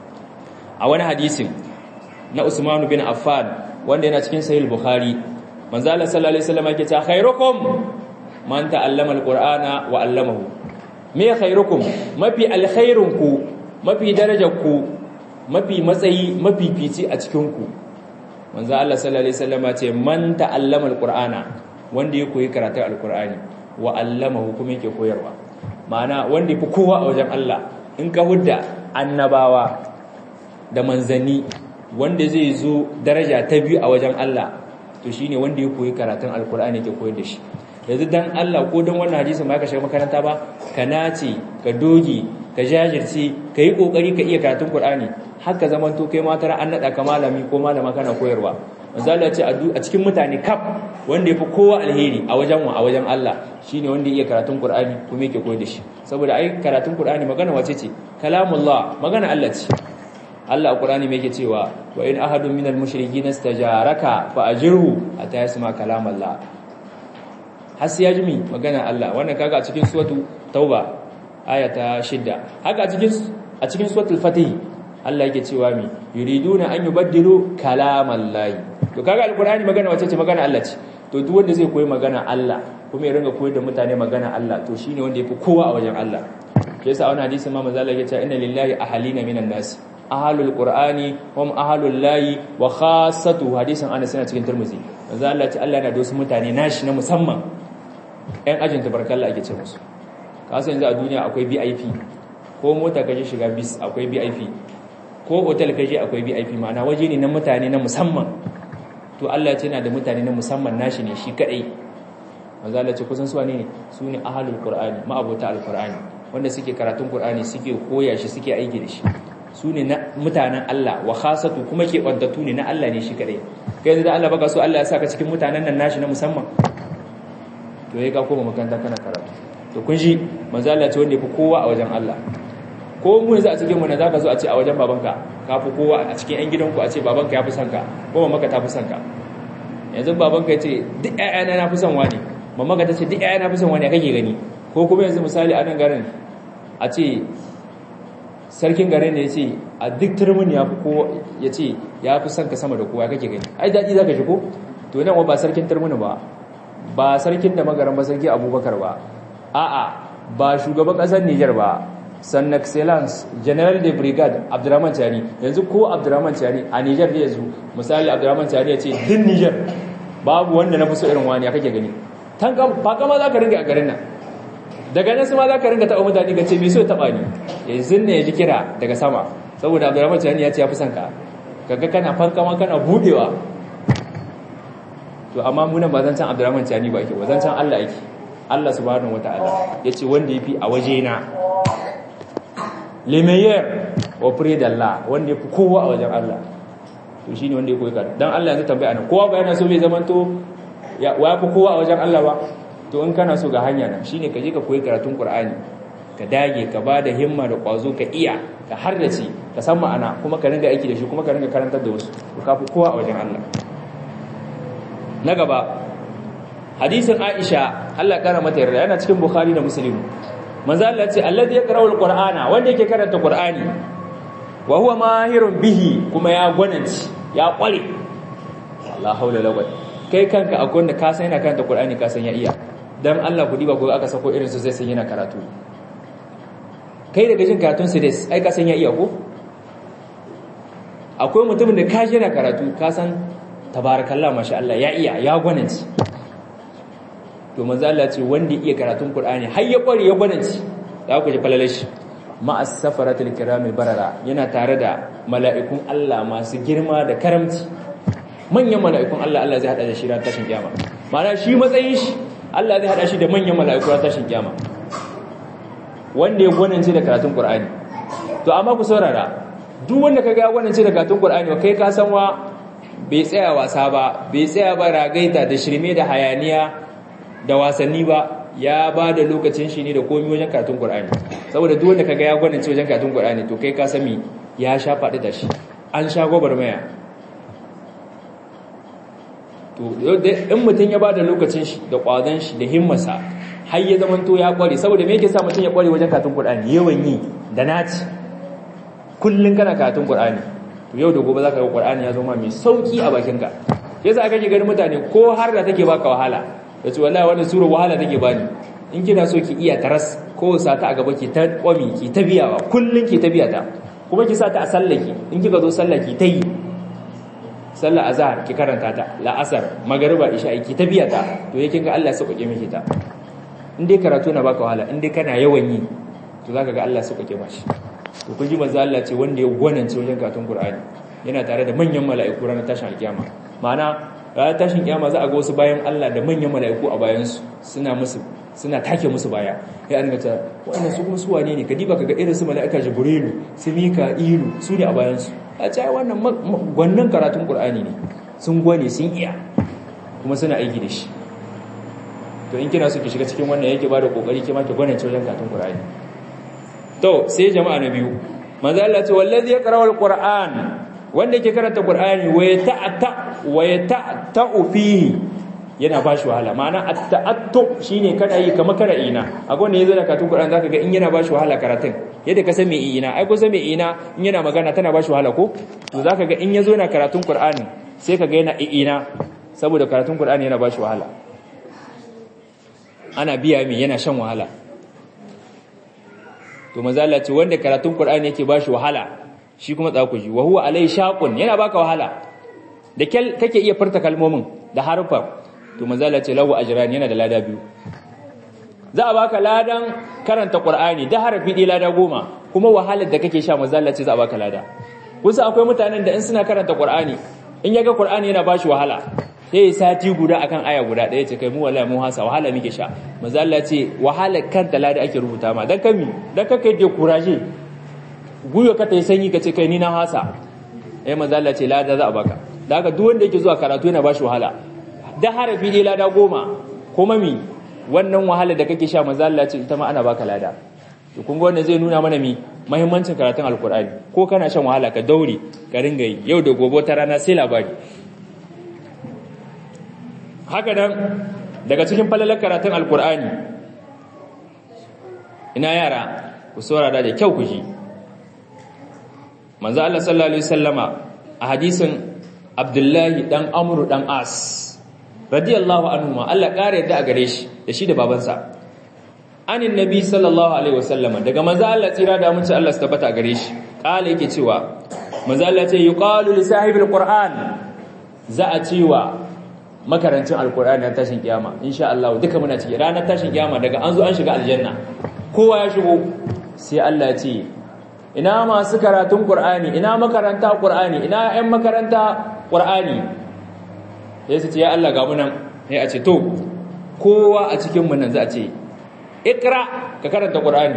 a wani hadisin na Usman bin Affan wanda yana cikin Sahih Bukhari manzo Allah sallallahu alaihi wasallam yake ta khairukum man ta'allama al-Qur'ana wa 'allamahu me khairukum mafi alkhairunku mafi darajarku mafi matsayi mafi fici a cikinku manzo Allah sallallahu alaihi wasallam ce man ta'allama alqur'ana wanda ya koyi karatun alqur'ani wa 'allamahu kuma yake koyarwa ma'ana wanda yafi kowa a wajen Allah in ka hudda annabawa da manzanni wanda zai zo daraja ta biyu a wajen Allah to shine wanda ya koyi karatun alqur'ani yake koyar da shi yanzu dan Allah ko dan wannan hadisin ba ka shiga makaranta ba ka nace ka doge ka jajirce ka yi kokari ka iya karatun Qur'ani haka zaman to kai ma tara an nada ka malami ko malama kana koyarwa manzo Allah ya ce a cikin mutane kaf wanda yafi kowa alheri a wajen Allah shine wanda ya iya karatun Qur'ani kuma yake koyar da shi saboda ai karatun Qur'ani magana wace ce kalamullah magana Allah ce Allah a Qur'ani me yake cewa wa in ahadun minal mushrikeena istajaraka fa ajirhu hatta yasma kalamallah har sai ya ji mi magana Allah wannan kaga a cikin suratu tauba aya ta 6 haka a cikin suratul fatih Allah yake cewa mi yuriduna an yubaddilu kalamallahi to kaga alqur'ani magana wace ce magana Allah ce to duk wanda zai koyi magana Allah kuma ya ringa koyar da mutane magana Allah to shine wanda yafi kowa a wajen Allah yasa wannan hadisi ma manzo Allah yake cewa inna lillahi ahalina minan nas ahalul qur'ani hum ahalul lahi wa khassatu hadisin Anas yana cikin Tirmidhi manzo Allah ce Allah yana da wasu mutane nashi na musamman ɗan ajin tabarkalla ake ce musu kasan yanzu a duniya akwai VIP ko mota kaje shiga bis akwai VIP ko hotel kaje akwai VIP ma'ana waje ne na mutane na musamman to Allah ya ce yana da mutane na musamman nashi ne shi kadai manzo Allah ce kusan su wane ne su ne ahlul qur'ani ma'abota alqur'ani wanda suke karatun qur'ani suke koya shi suke aiki da shi su ne na mutanen Allah wa khasatu kuma ke bantatu ne na Allah ne shi kadai kai da Allah baka so Allah ya saka cikin mutanen nan nashi na musamman to yayi ka koma makaranta kana karatu to kun ji manzo Allah ce wanda yafi kowa a wajen Allah. Ko mu yanzu a cikin mu ne zaka zo a ce a wajen babanka ka fi kowa, a cikin ƴan gidanku a ce babanka ya fi son ka ko mamaka ta fi son ka. Yanzu babanka ya ce duk ƴaƴana na fi son wani, mamaka ta ce duk ƴaƴana na fi son wani, kake gani? Ko kuma yanzu misali a nan garin a ce sarkin garin ne ya ce a duk turmin ya fi kowa, ya ce ya fi son ka sama da kowa, kake gani? Ai daɗi zaka ji ko? To nan ba sarkin turmin ba sarkin da magaran ba, sarki Abubakar ba, a'a ba shugaban ƙasar Niger ba, Son Excellence General de Brigade Abdurrahman Chani. Yanzu ko Abdurrahman Chani a Niger da yanzu misali Abdurrahman Chani ya ce din Niger babu wanda na fi so irin wani, kake gani? Ba kama za ka ringa a garin nan, daga nan su ma za ka ringa taɓa mutane ka ce mai so taɓa ni, yanzu ne ya ji kira daga sama saboda Abdurrahman Chani ya ce ya fi son ka, kaga kana fankama kana budewa. To amma munan ba zan can Abdurrahman Chani ba ake, ba zan can Allah ake. Allah subhanahu wataala yace wanda yafi a waje na le meilleur auprès d'Allah, wanda yafi kowa a wajen Allah, to shine wanda ya koyi karatu. Dan Allah yanzu tambaya nan, kowa ba yana so bai zamanto ya yafi kowa a wajen Allah ba? To in kana so ga hanya nan shine ka je ka koyi karatun Qur'ani, ka dage ka bada himma da kwazo, ka iya ka harrace ka san ma'ana, kuma ka ringa aiki da shi, kuma ka ringa karantar da wasu, to ka fi kowa a wajen Allah. Na gaba hadisin Aisha Allah kara mata yarda, yana cikin Bukhari da Muslim. Manzo Allah ce alladhi yaqra'u al-Qur'ana, wanda yake karanta Qur'ani wa huwa mahirun bihi, kuma ya gwananci ya kware. La haula la quwwata. Kai kanka akwai wanda ka san yana karanta Qur'ani ka san ya iya. Dan Allah ku diba ko aka sako irin su sai san yana karatu. Kai daga jin karatun su dai ai ka san ya iya ko? Akwai mutumin da ka ji yana karatu ka san tabarakallah masha Allah ya iya, ya gwananci. To manzo Allah ce wanda iya karatun Qur'ani har ya kware ya gwananci, za ku ji falalashi ma'as safaratul kiramil barara, yana tare da mala'ikun Allah masu girma da karamci, manyan mala'ikun Allah. Allah zai hada da shi ran tashin kiyama, ma'ana shi matsayin shi Allah zai hada shi da manyan mala'iku ran tashin kiyama, wanda ya gwananci da karatun Qur'ani. To amma ku saurara, duk wanda kaga ya gwananci da karatun Qur'ani kai ka san wa bai tsaya wasa ba, bai tsaya ba ragaita da shirme da hayaniya da wasanni ba, ya ba da lokacin shi ne da komi wajen karatun Qur'ani. Saboda duk wanda kaga ya gwanince wajen karatun Qur'ani to kai ka sami ya sha faɗi da shi, an sha gwagwarmaya. To in mutum ya ba da lokacin shi da ƙwazon shi da himmarsa har ya zama to ya ƙware, saboda me yake sa mutum ya ƙware wajen karatun Qur'ani? Yawan yi da naci, kullun kana karatun Qur'ani, to yau da gobe zaka ga Qur'ani ya zama mai sauki a bakinka. Yasa kake ganin mutane ko har da take baka wahala, yace wallahi wannan sura wahala take bani, in kina so ki iya taras ko sata a gaba ki ta kwami ki ta biyawa, kullun ki ta biya ta, kuma ki sa ta a sallaki, in kika zo sallaki ta yi sallar azhar ki karanta ta, la'asar magriba isha ki ta biya ta, to yake ga Allah ya sauke miki ta. In dai karatu na baka wahala, in dai kana yawan yi to zaka ga Allah ya sauke mashi. To kun ji manzo Allah ce wanda ya gwanance wajen karatun Qur'ani yana tare da manyan mala'iku ranar tashin alkiyama. Ma'ana ranar tashin kiyama za a ga wasu bayan Allah da manyan mala'iku a bayansu suna take musu baya. Ya an gata wannan su kuma su wane ne? Kadiba kaga irin su mala'ika Jibrilu, su Mika'ilu, su ne a bayansu. A ce wannan gwannan karatun Qur'ani ne, sun gwane sun iya kuma suna aiki da shi. To in kina so ki shiga cikin wannan yake bada kokari ke ma ki gwanance wajen karatun Qur'ani. To sai jama'a na biyu, manzo Allah ce wallazi yaqra'u al-Qur'an, wanda yake karanta Qur'ani wa yata'u fihi, yana bashi wahala. Ma'ana at-ta'attu shine kada yi kamar kada ina. Akwai wanda yazo da karatun Qur'ani zaka ga in yana bashi wahala karatun, yadda ka san me ina, ai ko san me ina in yana magana tana bashi wahala ko? To zaka ga in yazo yana karatun Qur'ani sai kaga yana ina, saboda karatun Qur'ani yana bashi wahala. Ana biya mi yana shan wahala. To manzo Allah ce wanda karatun Qur'ani yake bashi wahala, shi kuma tsakuji wa huwa alai shaqun, yana baka wahala da kake iya furta kalmomin da harfa, to manzo Allah ce lahu ajran, yana da lada biyu. Za a baka ladan karanta Qur'ani da harafi ɗaya lada 10, kuma wahalar da kake sha manzo Allah ce za a baka lada. Kusa akwai mutanen da in suna karanta Qur'ani, in yaga Qur'ani yana bashi wahala, sai sati guda akan aya guda ɗaya ce kai mu wallahi mu hasa wahala muke sha. Manzo Allah ce wahalar kanta lada ake rubuta ma, dan kami dan kake da kuraje guyo ka tayi sanyi kace kai ni na hasa, manzo Allah ce lada za a baka. Da haka duk wanda yake zuwa karatu yana bashi wahala, da harafi dai lada 10, kuma wannan wahala da kake sha manzo Allah ce ita ma ana baka lada to kun ga wannan zai nuna mana muhimmancin karatun alkur'ani ko kana shan wahala ka daure ka ringa yi yau da gobe ta rana sai labari. Haka nan daga cikin falalar karatun alkur'ani ina yara ku saurara da kyau ku ji manzo Allah sallallahu alaihi wasallama a hadisin Abdullahi dan Amr dan As radiyallahu anhu ma Allah kare yadda a gare shi da shi da babansa anin nabi sallallahu alaihi wasallama daga manzo Allah tsira da mun ci Allah su tabbata a gare shi kale yake cewa manzo Allah ce yuqalu li sahibil qur'an za a cewa makarancin alqur'ani na tashin kiyama insha Allah duka muna ciki ranar tashin kiyama daga an zo an shiga aljanna kowa ya shigo sai Allah ya ce ina masu karatun qur'ani ina makaranta qur'ani ina ƴan makaranta qur'ani sai su ce ya Allah ga mu nan sai a ce to kowa a cikin mu nan za a ce ikra ka karanta qur'ani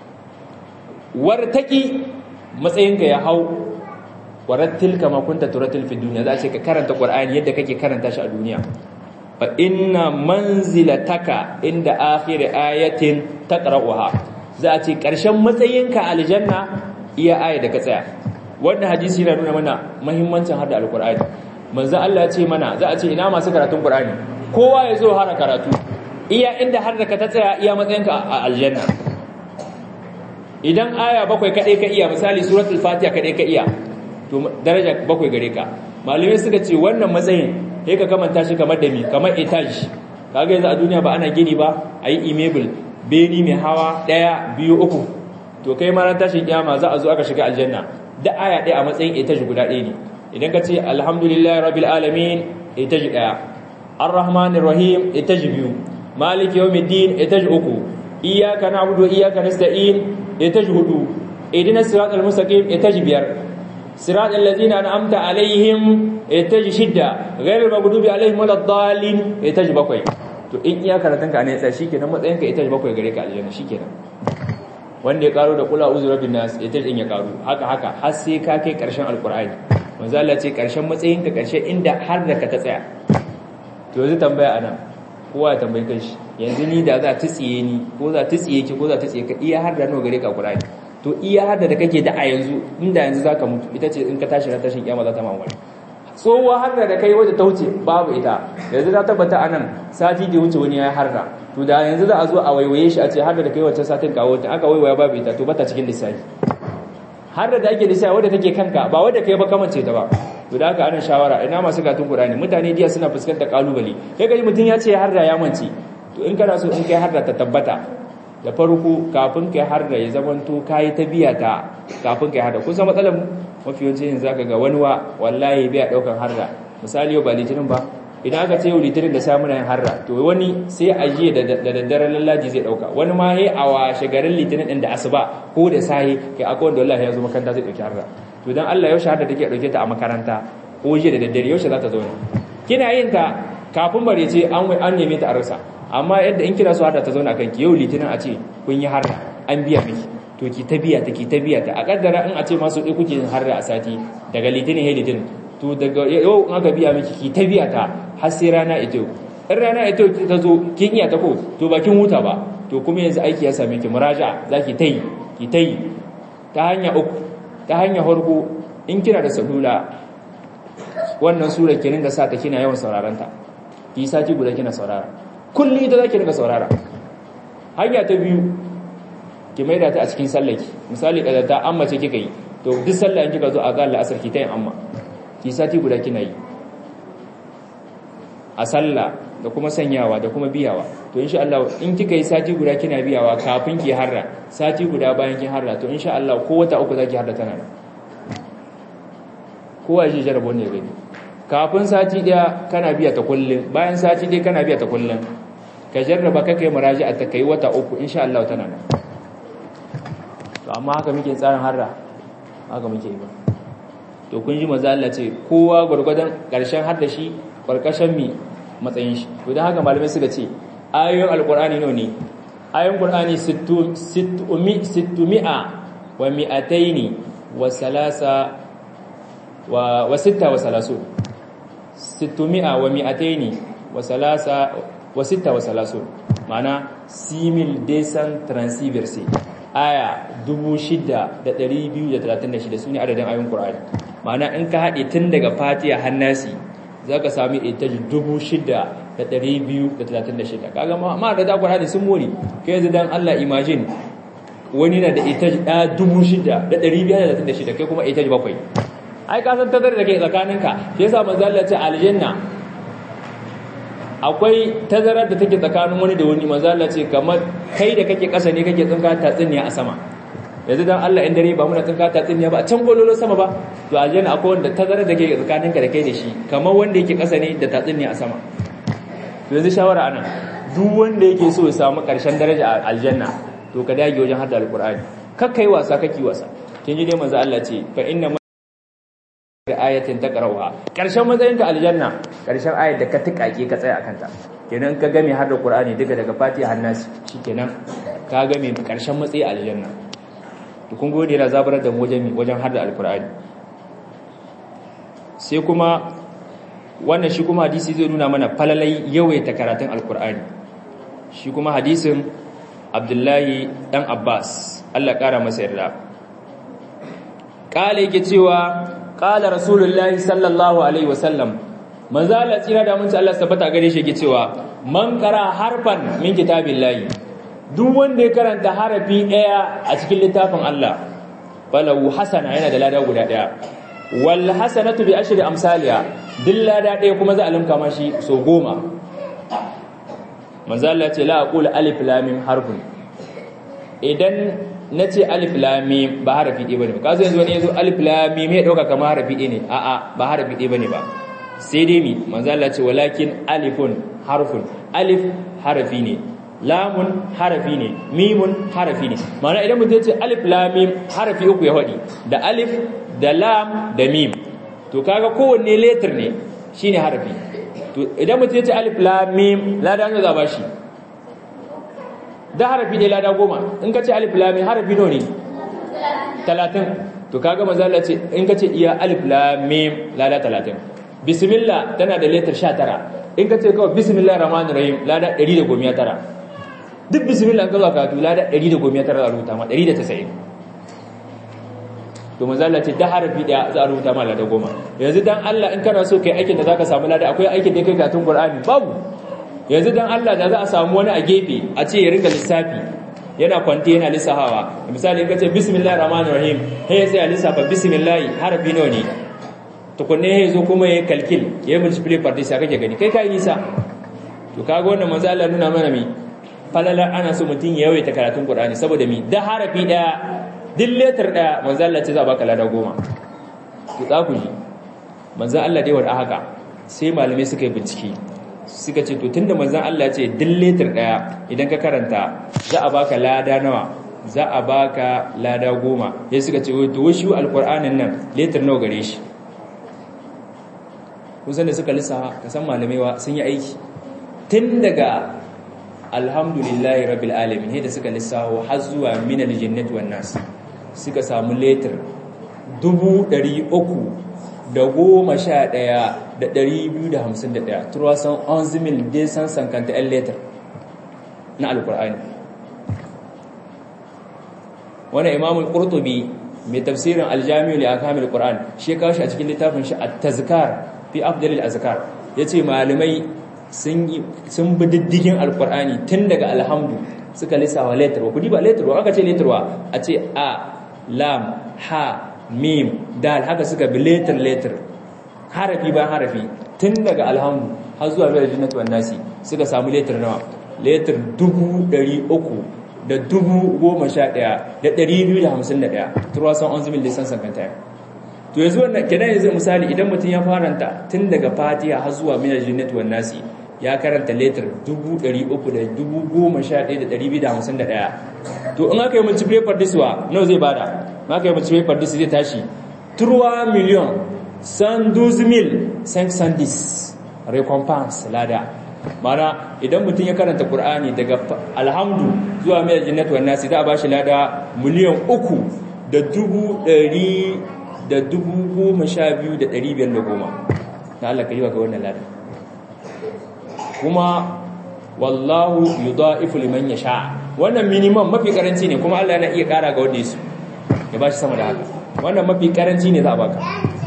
wartaki matsayinka ya hau warattil kama kunta turatil fi dunya za a ce ka karanta qur'ani yadda kake karanta shi a duniya fa inna manzilataka inda akhir ayatin taqra'uha za a ce karshen matsayinka aljanna iya aya da ka tsaya wannan hadisi yana nuna mana muhimmancin hada alqur'ani manzo Allah ya ce mana za a ce ina masu karatun qur'ani kowa ya zo hara karatu iya inda har da ka ta tsaya iya matsayinka a aljanna idan aya bakwai kadai ka iya misali suratul fatiha kadai ka iya to daraja bakwai gare ka malamai suka ce wannan matsayin sai ka kamanta shi kamar da mi kamar etage kaga yanzu a duniya ba ana gini ba ayi imable beni mai hawa 1 2 3 to kai ma ran tashin kiyama za a zo aka shiga aljanna da aya ɗaya a matsayin etage guda ɗaya ne idan ka ce alhamdulillahi rabbil alamin etage 1 arrahmanir rahim etage 2 maliki yawmiddin etage 3 iyyaka na'budu wa iyyaka nasta'in etage 4 ihdinas siratal mustaqim etage 5 siratal ladzina an'amta alaihim etage 6 ghayril maghdubi alaihim waladdallin etage 7 to in iya karatun ka ne sai shikenan matsayin ka etage 7 gare ka aljanna shikenan wanda ya karo da kula uzu rabbin nas etage din ya karo haka har sai ka kai karshen alqur'ani manzo Allah ce karshen matsayin ka karshe inda har da ka ta tsaya to yanzu tambaya anan kowa ya tambaye kanshi yanzu ni da za ta tsiye ni ko za ta tsiye ki ko za ta tsiye ka iya har da nawa gare ka alqur'ani to iya har da kake da a yanzu inda yanzu zaka mutu ita ce in ka tashi ran tashin kiyama za ta mamaki tsohuwa harda da kai wadda ta wuce babu ita yanzu ta tabbata anan sati da wuce wani ya harda to da yanzu za a zo a waiwaye shi a ce harda da kai wacce satin kawo ta aka waiwaya babu ita to bata cikin lissafi harda da ake lissafi wadda take kanka ba wadda kai ba kamance ta ba to da haka anan shawara ina masu gatun Qur'ani mutane diya suna fuskantar kalubale kai ga mutun ya ce harda ya mance to in kana so in kai harda ta tabbata da farko kafin kai harda ya zamanto kai ta biya ta kafin kai harda kun san matsalar mafi yawanci yanzu zaka ga wani wallahi bai daukan harda misali yau ba litinin ba idan aka ce yau litinin da sai muna yin harda to wani sai a jiya da daddaren lallaji zai dauka wani ma he a washe garin litinin din da asuba ko da sahi kai akwai wanda wallahi ya zo makaranta zai dauki harda to dan Allah yaushe harda take dauke ta a makaranta ko jiya da daddare yaushe za ta zauna kina yin ta kafin bare ce an neme ta a rasa amma yadda in kira su harda ta zauna kanki yau litinin a ce kun yi harda an biya miki to ki tabiya ta a kaddara in a ce masu ɗai kuke har da a sati daga litinin he litinin to daga yau in aka biya miki ki tabiya ta har sai rana ita in rana ita ta zo kin iya ta ko to ba kin huta ba to kuma yanzu aiki ya same ki muraja zaki tayi ta hanya uku ta hanya farko in kina da salula wannan sura ki ringa sa ta kina yawan sauraron ta ki sati guda kina saurara kulli ita zaki ringa saurara hanya ta biyu ki maida ta a cikin sallaki misali kada ta amma ce kika yi to duk sallah in kika zo a ga al'asar ki tayin amma ki sati guda kina yi a sallah da kuma sanyawa da kuma biyawa to insha Allah in kika yi sati guda kina biyawa kafin ki harra sati guda bayan kin harra to insha Allah ko wata uku zaki harra tana kowa shi jarabo ne gani kafin sati daya kana biya ta kullun bayan sati daya kana biya ta kullun ka jarraba ka kai muraji'a ta kai wata uku insha Allah tana nan to amma haka muke tsarin harra haka muke yi ba to kun ji manzo Allah ce kowa gurgurdan karshen harda shi karkashin mi matsayin shi to dan haka malamai suka ce ayoyin alqur'ani ne ayoyin qur'ani 600 wa 200 wa salasa wa 36 600 wa 200 wa salasa wa 36 ma'ana 6236 aya 6236 sune adadin ayoyin Qur'ani. Ma'ana in ka haɗe tun daga Fatiha har Nasi zaka sami itaji 6236. Kaga ma da Qur'ani sun mori kai yanzu dan Allah imagine wani na da itaji 6536 kai kuma itaji 7. Ai ka san tazara da ke tsakaninka shi yasa manzo Allah ya ce aljanna akwai tazarar da take tsakanin wani da wani. Manzo Allah ce kamar kai da kake ƙasa ne kake tsinka tatsuniya a sama. Yanzu dan Allah in dare ba muna tsinka tatsuniya ba a can gololo sama ba, to aljanna akwai wanda tazarar da ke tsakaninka da kai da shi kamar wanda yake ƙasa ne da tatsuniya a sama. To yanzu shawara anan duk wanda yake so ya samu ƙarshen daraja a aljanna to ka dage wajen hada alqur'ani. Kakkai wasa kake wasa. Kin ji dai manzo Allah ce fa inna da ayatin taqra'uha karshen matsayinka aljanna karshen ayat da ka tikake ka tsaya akan ta kenan ka game har da Qur'ani duka daga Fatiha har Nas shikenan ka game karshen matsayi aljanna. to kun gode da zabarar da mu wajen har da alqur'ani. sai kuma wannan shi kuma hadisi zai nuna mana falalai yawaita karatun alqur'ani. shi kuma hadisin Abdullahi dan Abbas Allah kara masa yarda kale yake cewa qala rasulullahi sallallahu alaihi wasallam manzo Allah tsira da mun ci Allah tabbata gare shi yake cewa man qara harfan min kitabillahi duk wanda ya karanta harafi daya a cikin littafin Allah falahu hasana yana da lada guda daya wal hasanatu bi ashri amsalha duk lada daya kuma za a limka mashi so 10. manzo Allah ce la aqul alif lam mim harfun idan nace alif lam mim ba harafi ɗaya bane kazo yanzu wani yazo alif lam mim ya dauka kamar harafi ɗaya ne a'a ba harafi ɗaya bane ba sai dai mi manzo Allah ce walakin alifun harfun alif harafi ne lamun harafi ne mimun harafi ne ma'ana idan mutum ya ce alif lam mim harafi uku ya wadi da alif da lam da mim to kaga kowanne letter ne shine harafi to idan mutum ya ce alif lam mim ladan za ba shi da harafi ne lada 10 in ka ce alif lam mim harafi no ne 30 to kaga manzo Allah ce in ka ce iya alif lam mim lada 30 bismillah tana da letter 19 in ka ce kawai bismillahir rahmanir rahim lada 119 duk bismillah ka zo ka to lada 119 a rubuta ma 190 to manzo Allah ce da harafi daya za a rubuta ma lada 10 yanzu dan Allah in kana so kai aikin da zaka samu lada akwai aikin da kai karatun Qur'ani babu yanzu dan Allah da za a samu wani a gefe a ce ya ringa lissafi yana kwanti yana lissafawa misali kace bismillahir rahmanir rahim sai ya lissafa bismillah harafi nawa ne tukunne ya zo kuma ya kalkil ya multiply par sai kake gani kai nisa to kaga wannan manzo Allah nuna mana mi falalar ana so mutun ya yawaita karatun Qur'ani saboda mi da harafi daya din letter daya manzo Allah ce za baka lada 10 to za ku ji manzo Allah dai wada haka sai malamai suka yi bincike suka ce to tunda manzon Allah ce din letter daya idan ka karanta za a baka lada nawa za a baka lada 10 sai suka ce to shi alqur'anin nan letter nawa gare shi kusan da suka lissafa ka san malamai sun yi aiki tun daga alhamdulillahi rabbil alamin da suka lissafa har zuwa minal jannati wan nas suka samu letter 311,251 turasan 11,251 letter na alqur'ani. wannan imamul qurtubi mai tafsirin aljami'u li ahkamil qur'an shi kawo shi a cikin littafin shi at-tazkar fi afdalil azkar yace malamai sun bi diddigin alqur'ani tun daga alhamdu suka lissawa letter kudi ba letter ba aka ce letter wa a ce a lam ha mim dal haka suka bi letter harafi ba harafi tun daga alhamdu har zuwa bil jannati wan nasi suka samu letter nawa letter 300,011,251 turwasan 11,000 lisan sankanta. to yanzu wannan kenan yanzu misali idan mutum ya faranta tun daga Fatiha har zuwa minal jannati wan nasi ya karanta letter 300,011,251 to in aka yi multiply par this wa nawa zai bada in aka yi multiply par this zai tashi 3,112,510 recompense lada. mana idan mutum ya karanta Qur'ani daga alhamdu zuwa minal jannati wan nasi za a bashi lada 3,112,510 na Allah ka yi wa ga wannan lada. kuma wallahu yudha'ifu liman yasha. Wannan minimum mafi karanci ne, kuma Allah yana iya kara ga wanda yaso ya bashi sama da haka. Wannan mafi karanci ne za a baka.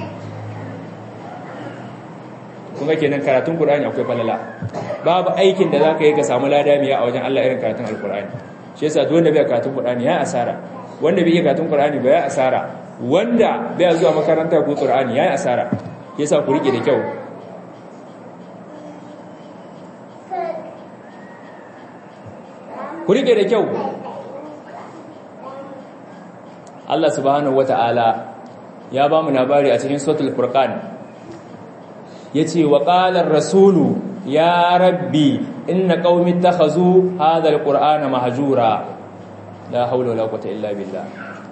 Kuma kenan karatun Qur'ani akwai falala. Babu aikin da zaka yi ka samu lada miya a wajen Allah irin karatun Al-Qur'ani. Shi yasa duk wanda bai karatun Qur'ani ya asara. Wanda bai karatun Qur'ani ba ya asara. Wanda bai zuwa makaranta ko Qur'ani ya asara. Yasa ku rike da kyau. Ku rike da kyau. Allah subhanahu wata'ala ya ba mu labari a cikin suratul Furqan. Yace wa qala ar-rasulu ya rabbi inna qaumi ittakhazu hadha al-qur'ana mahjura la hawla wala quwwata illa billah.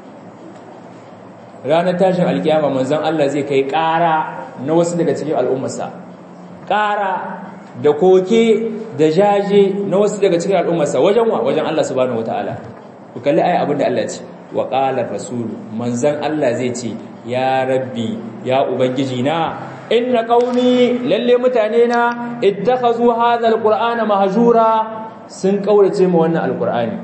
Ranar tashin alkiyama manzon Allah zai kai ƙara na wasu daga cikin al'ummarsa, ƙara da koke da jaje na wasu daga cikin al'ummarsa wajen Allah subhanahu wataala. Ku kalli ayi abin da Allah ya ce wa qala ar-rasul, manzon Allah zai ce ya rabbi ya ubangiji na inna qaumi lalle mutane na ittakhazu hadha al-qur'ana mahjura, sun kaurace mu wannan alqur'ani.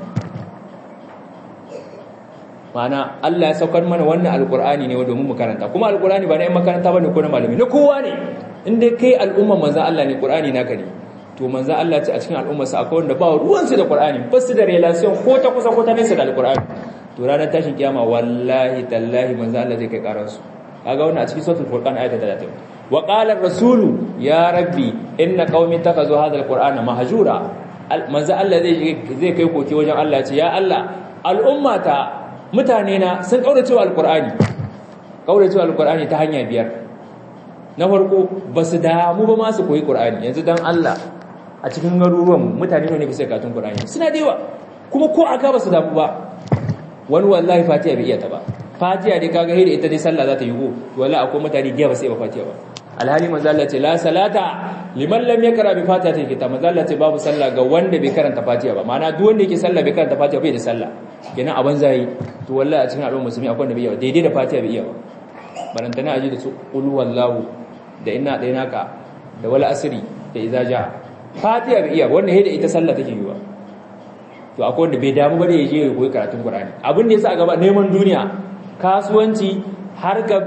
Mana Allah ya saukar mana wannan alqur'ani ne domin mu karanta, kuma alqur'ani ba na yin makaranta bane ko na malami, na kowa ne. Inda kai al'umma manzon Allah ne, qur'ani naka ne. To manzon Allah ce a cikin al'umma sa akwai wanda ba ruwan su da qur'ani, ba su da relation ko ta kusa ko ta nesa da alqur'ani. To ranar tashin kiyama wallahi tallahi manzon Allah zai kai karar su. Kaga wannan a cikin suratul furqan ayat 30. Wa qala ar-rasulu ya rabbi inna qaumi takazu hadha al-qur'ana mahjura. Manzon Allah zai kai koke wajen Allah, ce ya Allah al'ummata mutane na sun kauracewa alqur'ani. Kauracewa alqur'ani ta hanya biyar. Na farko basu damu ba ma su koyi qur'ani. Yanzu dan Allah a cikin garuruwan mutane ne ke sai katun qur'ani suna da yawa, kuma ko aka basu damu ba. Wani wallahi fatiha bai iya ta ba. Fatiha dai kaga hira ita dai sallah za ta yi go, wallahi akwai mutane da ba sai ba fatiha ba. Alhali manzo Allah ce la salata liman lam yakra bi fatihatil kitab. Manzo Allah ce babu sallah ga wanda bai karanta fatiha ba. Ma'ana duk wanda yake sallah bai karanta fatiha bai da sallah. Kenan abin zai to wallahi a cikin al'ummar musulmi akwai wanda bai iya daidai da fatiha bai iya ba. Barantana aji da su qul huwallahu da inna dainaka da wal asri da idza jaa. Fatiha bai iya ba, wanda da ita sallah take yi ba. To akwai wanda bai damu ba da yaje ya koyi karatun Qur'ani. Abin da yasa a gaba neman duniya, kasuwanci, harka